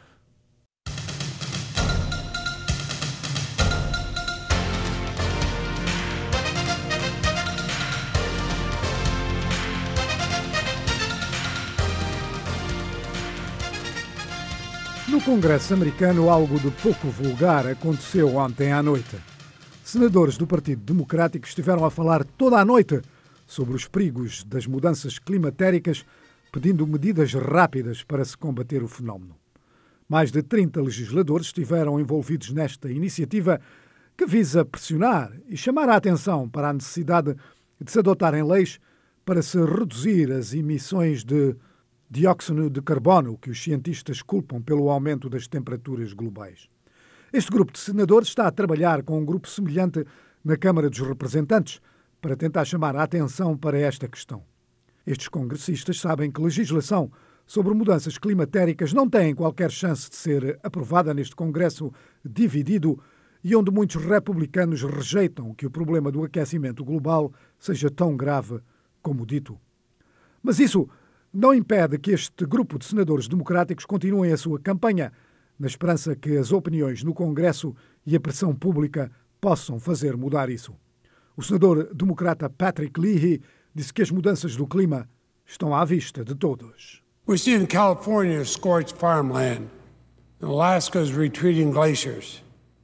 No Congresso americano, algo de pouco vulgar aconteceu ontem à noite. Senadores do Partido Democrático estiveram a falar toda a noite sobre os perigos das mudanças climatéricas, pedindo medidas rápidas para se combater o fenómeno. Mais de trinta legisladores estiveram envolvidos nesta iniciativa que visa pressionar e chamar a atenção para a necessidade de se adotarem leis para se reduzir as emissões de dióxido de carbono que os cientistas culpam pelo aumento das temperaturas globais. Este grupo de senadores está a trabalhar com um grupo semelhante na Câmara dos Representantes para tentar chamar a atenção para esta questão. Estes congressistas sabem que legislação sobre mudanças climatéricas não tem qualquer chance de ser aprovada neste Congresso dividido e onde muitos republicanos rejeitam que o problema do aquecimento global seja tão grave como dito. Mas isso não impede que este grupo de senadores democráticos continuem a sua campanha, na esperança que as opiniões no Congresso e a pressão pública possam fazer mudar isso. O senador democrata Patrick Leahy disse que as mudanças do clima estão à vista de todos. We see in California scorched farmland, Alaska's retreating glaciers.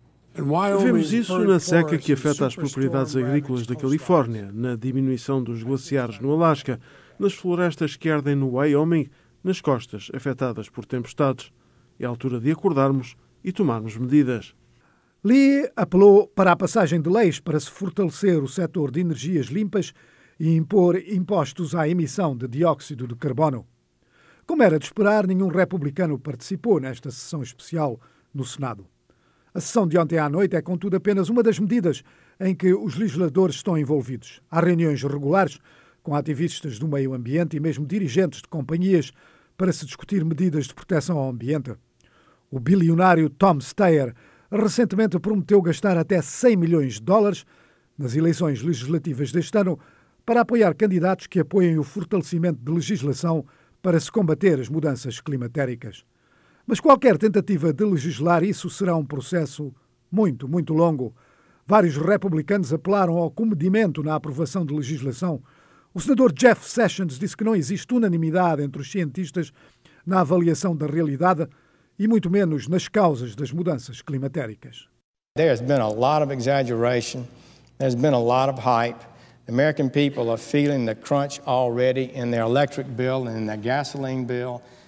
Vemos isso na seca que afeta as propriedades agrícolas da Califórnia, na diminuição dos glaciares no Alasca, nas florestas que ardem no Wyoming, nas costas afetadas por tempestades. É a altura de acordarmos e tomarmos medidas. Lee apelou para a passagem de leis para se fortalecer o setor de energias limpas e impor impostos à emissão de dióxido de carbono. Como era de esperar, nenhum republicano participou nesta sessão especial no Senado. A sessão de ontem à noite é, contudo, apenas uma das medidas em que os legisladores estão envolvidos. Há reuniões regulares com ativistas do meio ambiente e mesmo dirigentes de companhias para se discutir medidas de proteção ao ambiente. O bilionário Tom Steyer recentemente prometeu gastar até cem milhões de dólares nas eleições legislativas deste ano para apoiar candidatos que apoiem o fortalecimento de legislação para se combater as mudanças climatéricas. Mas qualquer tentativa de legislar isso será um processo muito, muito longo. Vários republicanos apelaram ao comedimento na aprovação de legislação. O senador Jeff Sessions disse que não existe unanimidade entre os cientistas na avaliação da realidade e muito menos nas causas das mudanças climatéricas. There has been a lot of exaggeration. There's been a lot of hype. The American people are feeling the crunch already in their electric bill and in their gasoline bill.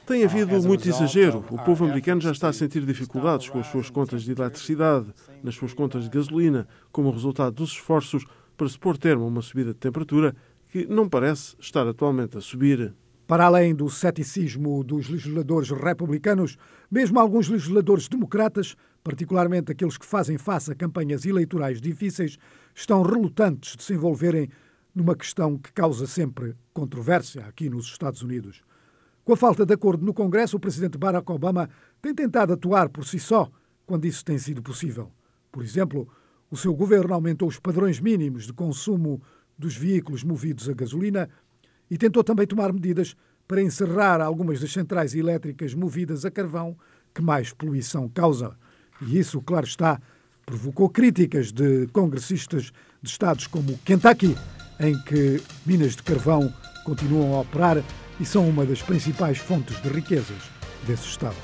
Tem havido muito exagero. O povo americano já está a sentir dificuldades com as suas contas de eletricidade, nas suas contas de gasolina, como resultado dos esforços para se pôr termo a uma subida de temperatura que não parece estar atualmente a subir. Para além do ceticismo dos legisladores republicanos, mesmo alguns legisladores democratas, particularmente aqueles que fazem face a campanhas eleitorais difíceis, estão relutantes de se envolverem numa questão que causa sempre controvérsia aqui nos Estados Unidos. Com a falta de acordo no Congresso, o presidente Barack Obama tem tentado atuar por si só, quando isso tem sido possível. Por exemplo, o seu governo aumentou os padrões mínimos de consumo dos veículos movidos a gasolina e tentou também tomar medidas para encerrar algumas das centrais elétricas movidas a carvão que mais poluição causa. E isso, claro está, provocou críticas de congressistas de estados como o Kentucky, em que minas de carvão continuam a operar e são uma das principais fontes de riquezas desse estado.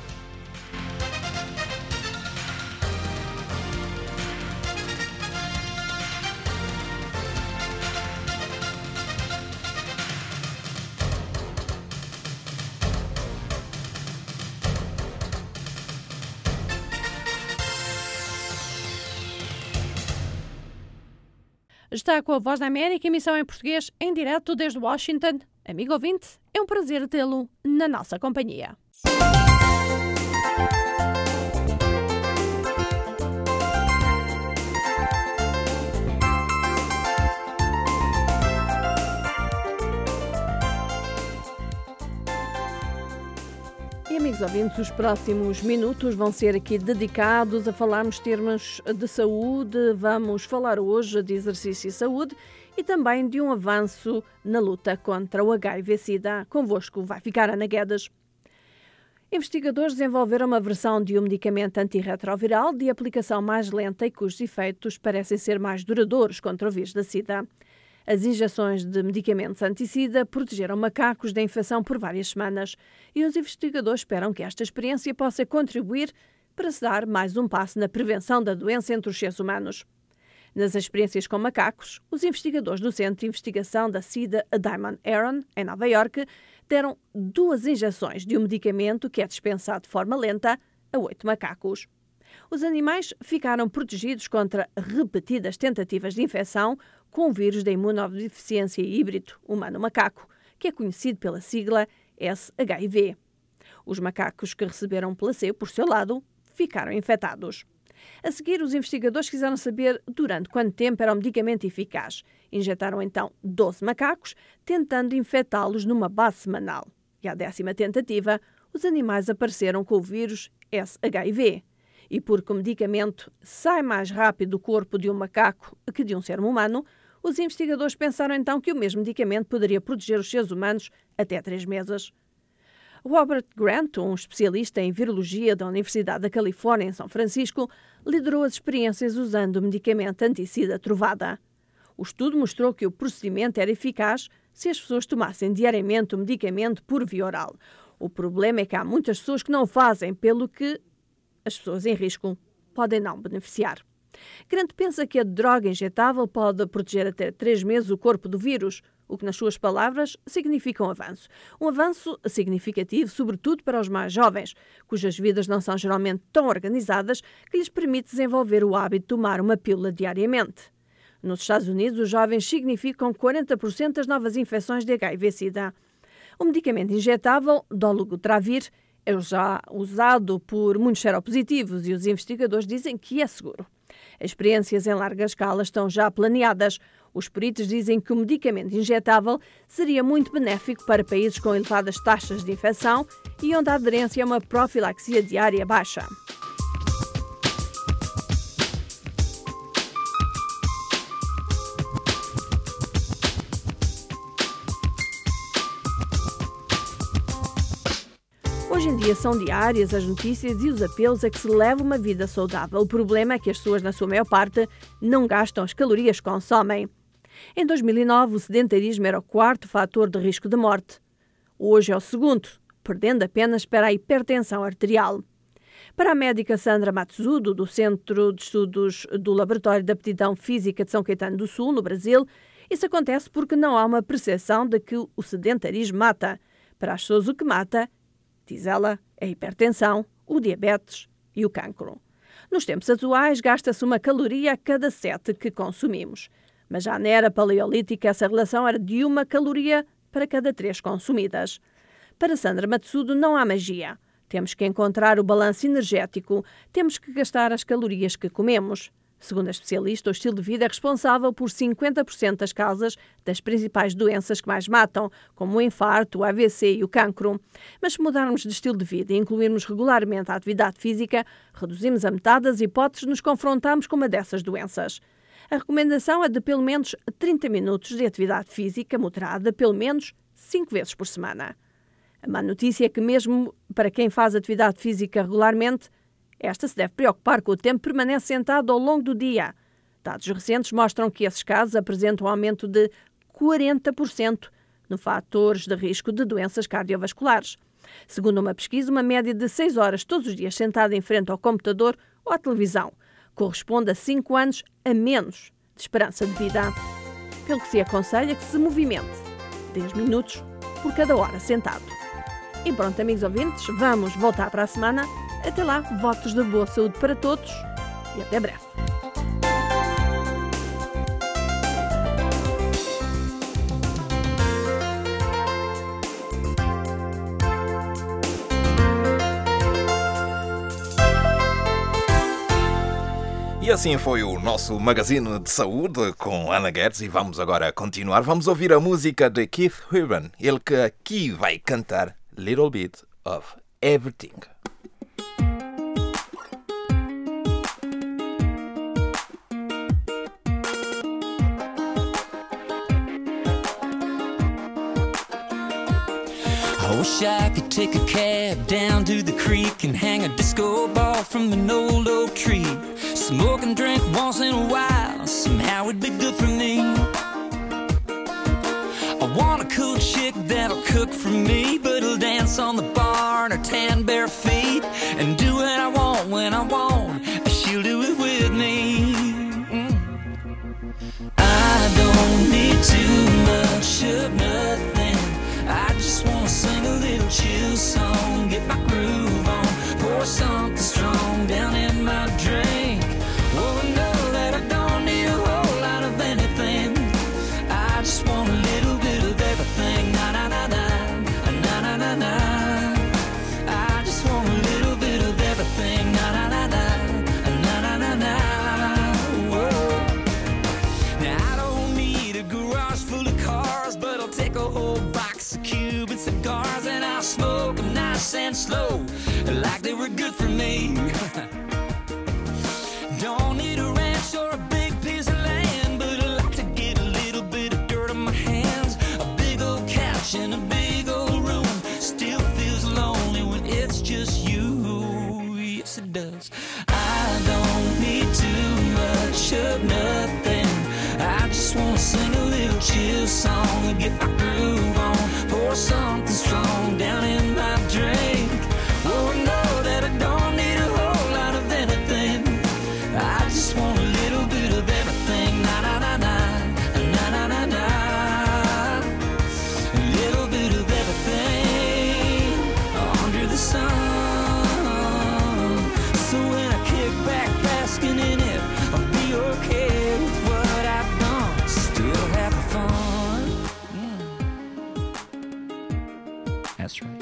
Está com a Voz da América, emissão em português, em direto desde Washington. Amigo ouvinte, é um prazer tê-lo na nossa companhia. E, amigos ouvintes, os próximos minutos vão ser aqui dedicados a falarmos termos de saúde. Vamos falar hoje de exercício e saúde e também de um avanço na luta contra o H I V-Sida. Convosco vai ficar Ana Guedes. Investigadores desenvolveram uma versão de um medicamento antirretroviral de aplicação mais lenta e cujos efeitos parecem ser mais duradouros contra o vírus da Sida. As injeções de medicamentos anti-Sida protegeram macacos da infecção por várias semanas e os investigadores esperam que esta experiência possa contribuir para se dar mais um passo na prevenção da doença entre os seres humanos. Nas experiências com macacos, os investigadores do Centro de Investigação da Sida Diamond Aaron, em Nova Iorque, deram duas injeções de um medicamento que é dispensado de forma lenta a oito macacos. Os animais ficaram protegidos contra repetidas tentativas de infecção com o vírus da imunodeficiência híbrido humano-macaco, que é conhecido pela sigla S H I V. Os macacos que receberam placebo, por seu lado, ficaram infectados. A seguir, os investigadores quiseram saber durante quanto tempo era o medicamento eficaz. Injetaram então doze macacos, tentando infectá-los numa base semanal. E à décima tentativa, os animais apareceram com o vírus S H I V. E porque o medicamento sai mais rápido do corpo de um macaco que de um ser humano, os investigadores pensaram então que o mesmo medicamento poderia proteger os seres humanos até três meses. Robert Grant, um especialista em virologia da Universidade da Califórnia, em São Francisco, liderou as experiências usando o medicamento anti-Sida Truvada. O estudo mostrou que o procedimento era eficaz se as pessoas tomassem diariamente o medicamento por via oral. O problema é que há muitas pessoas que não o fazem, pelo que as pessoas em risco podem não beneficiar. Grant pensa que a droga injetável pode proteger até três meses o corpo do vírus, o que, nas suas palavras, significa um avanço. Um avanço significativo, sobretudo para os mais jovens, cujas vidas não são geralmente tão organizadas que lhes permite desenvolver o hábito de tomar uma pílula diariamente. Nos Estados Unidos, os jovens significam quarenta por cento das novas infecções de H I V-Sida. O medicamento injetável, dolutegravir, é já usado por muitos seropositivos e os investigadores dizem que é seguro. Experiências em larga escala estão já planeadas. Os peritos dizem que o medicamento injetável seria muito benéfico para países com elevadas taxas de infecção e onde a aderência a uma profilaxia diária baixa. Hoje em dia são diárias as notícias e os apelos a que se leve uma vida saudável. O problema é que as pessoas, na sua maior parte, não gastam as calorias que consomem. Em dois mil e nove, o sedentarismo era o quarto fator de risco de morte. Hoje é o segundo, perdendo apenas para a hipertensão arterial. Para a médica Sandra Matsudo, do Centro de Estudos do Laboratório de Aptidão Física de São Caetano do Sul, no Brasil, isso acontece porque não há uma percepção de que o sedentarismo mata. Para as pessoas, o que mata Diz ela, a hipertensão, o diabetes e o cancro. Nos tempos atuais, gasta-se uma caloria a cada sete que consumimos. Mas já na era paleolítica, essa relação era de uma caloria para cada três consumidas. Para Sandra Matsudo, não há magia. Temos que encontrar o balanço energético, temos que gastar as calorias que comemos. Segundo a especialista, o estilo de vida é responsável por cinquenta por cento das causas das principais doenças que mais matam, como o infarto, o A V C e o cancro. Mas se mudarmos de estilo de vida e incluirmos regularmente a atividade física, reduzimos a metade das hipóteses de nos confrontarmos com uma dessas doenças. A recomendação é de pelo menos trinta minutos de atividade física moderada, pelo menos cinco vezes por semana. A má notícia é que mesmo para quem faz atividade física regularmente, esta se deve preocupar com o tempo que permanece sentado ao longo do dia. Dados recentes mostram que esses casos apresentam um aumento de quarenta por cento no fatores de risco de doenças cardiovasculares. Segundo uma pesquisa, uma média de seis horas todos os dias sentado em frente ao computador ou à televisão corresponde a cinco anos a menos de esperança de vida. Pelo que se aconselha que se movimente dez minutos por cada hora sentado. E pronto, amigos ouvintes, vamos voltar para a semana. Até lá, votos de boa saúde para todos e até breve. E assim foi o nosso magazine de saúde com Ana Guedes e vamos agora continuar. Vamos ouvir a música de Keith Urban, ele que aqui vai cantar Little Bit of Everything. I wish I could take a cab down to the creek and hang a disco ball from an old oak tree. Smoke and drink once in a while, somehow it'd be good for me. I want a cool chick that'll cook for me, but will dance on the bar in her tan bare feet and do what I want when I want. She'll do it with me. Mm. I don't need too much of nothing. I just wanna sing a little chill song, get my groove on, pour something strong down in my drink. Oh, I know that I don't need a whole lot of anything. I just want a little bit of everything. Na na na na, na na na na. I just want a little bit of everything. Na na na na, na na na na. Whoa. Now I don't need a garage full of cars, but I'll take a whole box of Cuban cigars and I'll smoke them nice and slow, like they were good for me. Don't need a ranch or a big piece of land, but I like to get a little bit of dirt on my hands. A big old couch in a big old room still feels lonely when it's just you. Yes, it does. I don't need too much of nothing. I just wanna sing a little chill song and get my groove on, pour something strong down in my drink. Oh, I know that I don't need a whole lot of anything. I just want a little bit of everything. Na na na na, na na na na. A little bit of everything under the sun. So when I kick back basking in it, I'll be okay with what I've done. Still have fun. Mm. That's right.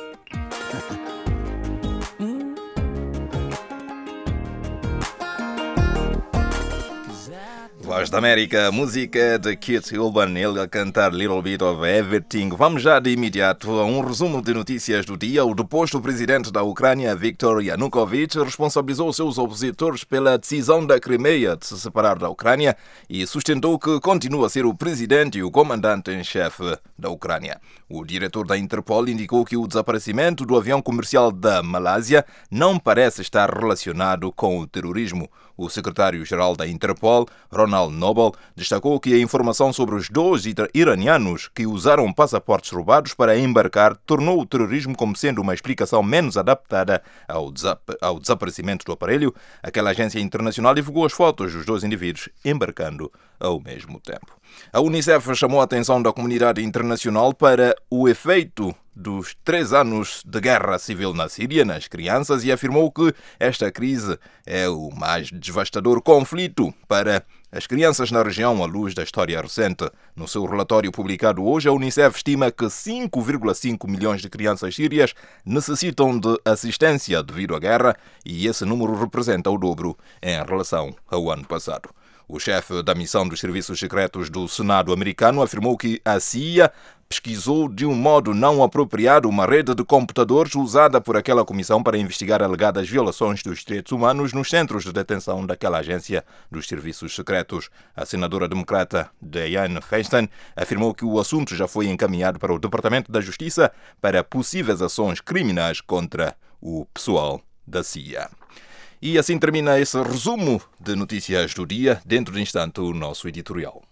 Voz da América, música de Keith Urban, ele a cantar Little Bit of Everything. Vamos já de imediato a um resumo de notícias do dia. O deposto presidente da Ucrânia, Viktor Yanukovych, responsabilizou seus opositores pela decisão da Crimeia de se separar da Ucrânia e sustentou que continua a ser o presidente e o comandante em chefe da Ucrânia. O diretor da Interpol indicou que o desaparecimento do avião comercial da Malásia não parece estar relacionado com o terrorismo. O secretário-geral da Interpol, Ronald Noble, destacou que a informação sobre os dois iranianos que usaram passaportes roubados para embarcar tornou o terrorismo como sendo uma explicação menos adaptada ao, desap- ao desaparecimento do aparelho. Aquela agência internacional divulgou as fotos dos dois indivíduos embarcando ao mesmo tempo. A Unicef chamou a atenção da comunidade internacional para o efeito dos três anos de guerra civil na Síria nas crianças e afirmou que esta crise é o mais devastador conflito para as crianças na região à luz da história recente. No seu relatório publicado hoje, a Unicef estima que cinco vírgula cinco milhões de crianças sírias necessitam de assistência devido à guerra e esse número representa o dobro em relação ao ano passado. O chefe da missão dos serviços secretos do Senado americano afirmou que a C I A pesquisou de um modo não apropriado uma rede de computadores usada por aquela comissão para investigar alegadas violações dos direitos humanos nos centros de detenção daquela agência dos serviços secretos. A senadora democrata Dianne Feinstein afirmou que o assunto já foi encaminhado para o Departamento da Justiça para possíveis ações criminais contra o pessoal da C I A. E assim termina esse resumo de notícias do dia. Dentro de instante, o nosso editorial.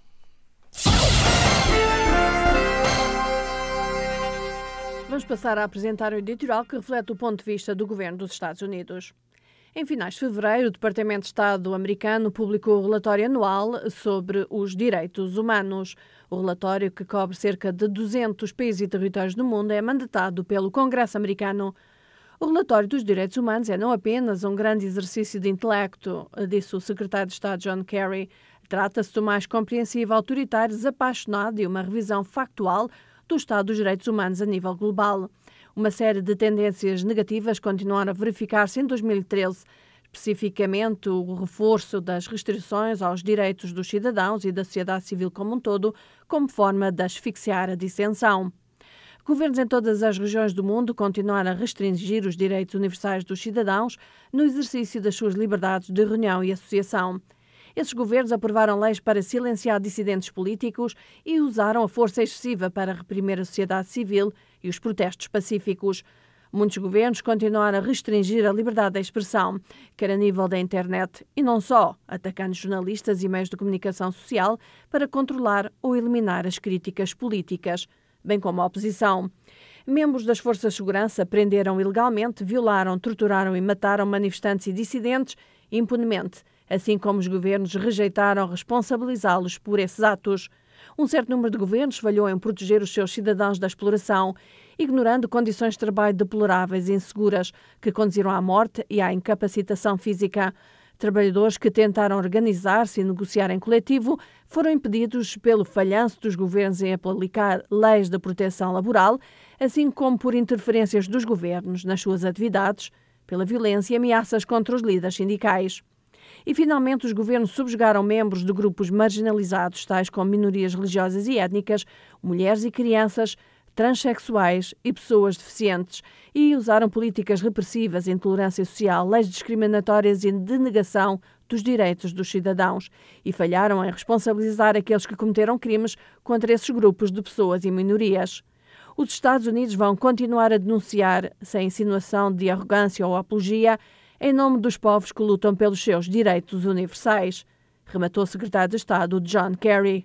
Vamos passar a apresentar o editorial que reflete o ponto de vista do governo dos Estados Unidos. Em finais de fevereiro, o Departamento de Estado americano publicou o relatório anual sobre os direitos humanos. O relatório, que cobre cerca de duzentos países e territórios do mundo, é mandatado pelo Congresso americano. O relatório dos direitos humanos é não apenas um grande exercício de intelecto, disse o secretário de Estado John Kerry. Trata-se do mais compreensível, autoritário, desapaixonado e uma revisão factual do estado dos direitos humanos a nível global. Uma série de tendências negativas continuaram a verificar-se em dois mil e treze, especificamente o reforço das restrições aos direitos dos cidadãos e da sociedade civil como um todo, como forma de asfixiar a dissensão. Governos em todas as regiões do mundo continuaram a restringir os direitos universais dos cidadãos no exercício das suas liberdades de reunião e associação. Esses governos aprovaram leis para silenciar dissidentes políticos e usaram a força excessiva para reprimir a sociedade civil e os protestos pacíficos. Muitos governos continuaram a restringir a liberdade de expressão, quer a nível da internet e não só, atacando jornalistas e meios de comunicação social para controlar ou eliminar as críticas políticas, bem como a oposição. Membros das forças de segurança prenderam ilegalmente, violaram, torturaram e mataram manifestantes e dissidentes impunemente, assim como os governos rejeitaram responsabilizá-los por esses atos. Um certo número de governos falhou em proteger os seus cidadãos da exploração, ignorando condições de trabalho deploráveis e inseguras que conduziram à morte e à incapacitação física. Trabalhadores que tentaram organizar-se e negociar em coletivo foram impedidos pelo falhanço dos governos em aplicar leis de proteção laboral, assim como por interferências dos governos nas suas atividades, pela violência e ameaças contra os líderes sindicais. E, finalmente, os governos subjugaram membros de grupos marginalizados, tais como minorias religiosas e étnicas, mulheres e crianças, transexuais e pessoas deficientes, e usaram políticas repressivas, intolerância social, leis discriminatórias e de negação dos direitos dos cidadãos, e falharam em responsabilizar aqueles que cometeram crimes contra esses grupos de pessoas e minorias. Os Estados Unidos vão continuar a denunciar, sem insinuação de arrogância ou apologia, em nome dos povos que lutam pelos seus direitos universais, rematou o secretário de Estado John Kerry.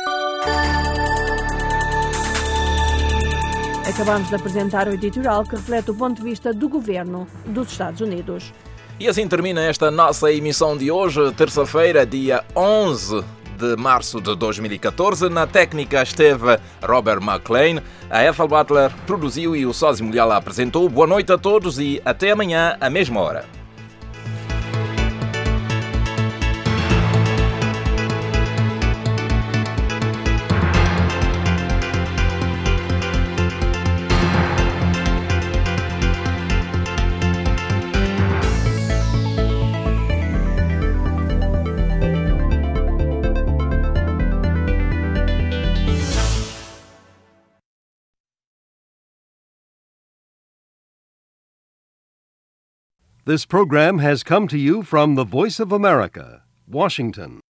Acabamos de apresentar o editorial que reflete o ponto de vista do governo dos Estados Unidos. E assim termina esta nossa emissão de hoje, terça-feira, dia onze de março de dois mil e catorze. Na técnica esteve Robert McLean, a Ethel Butler produziu e o Sósia Mundial apresentou. Boa noite a todos e até amanhã, à mesma hora. This program has come to you from the Voice of America, Washington.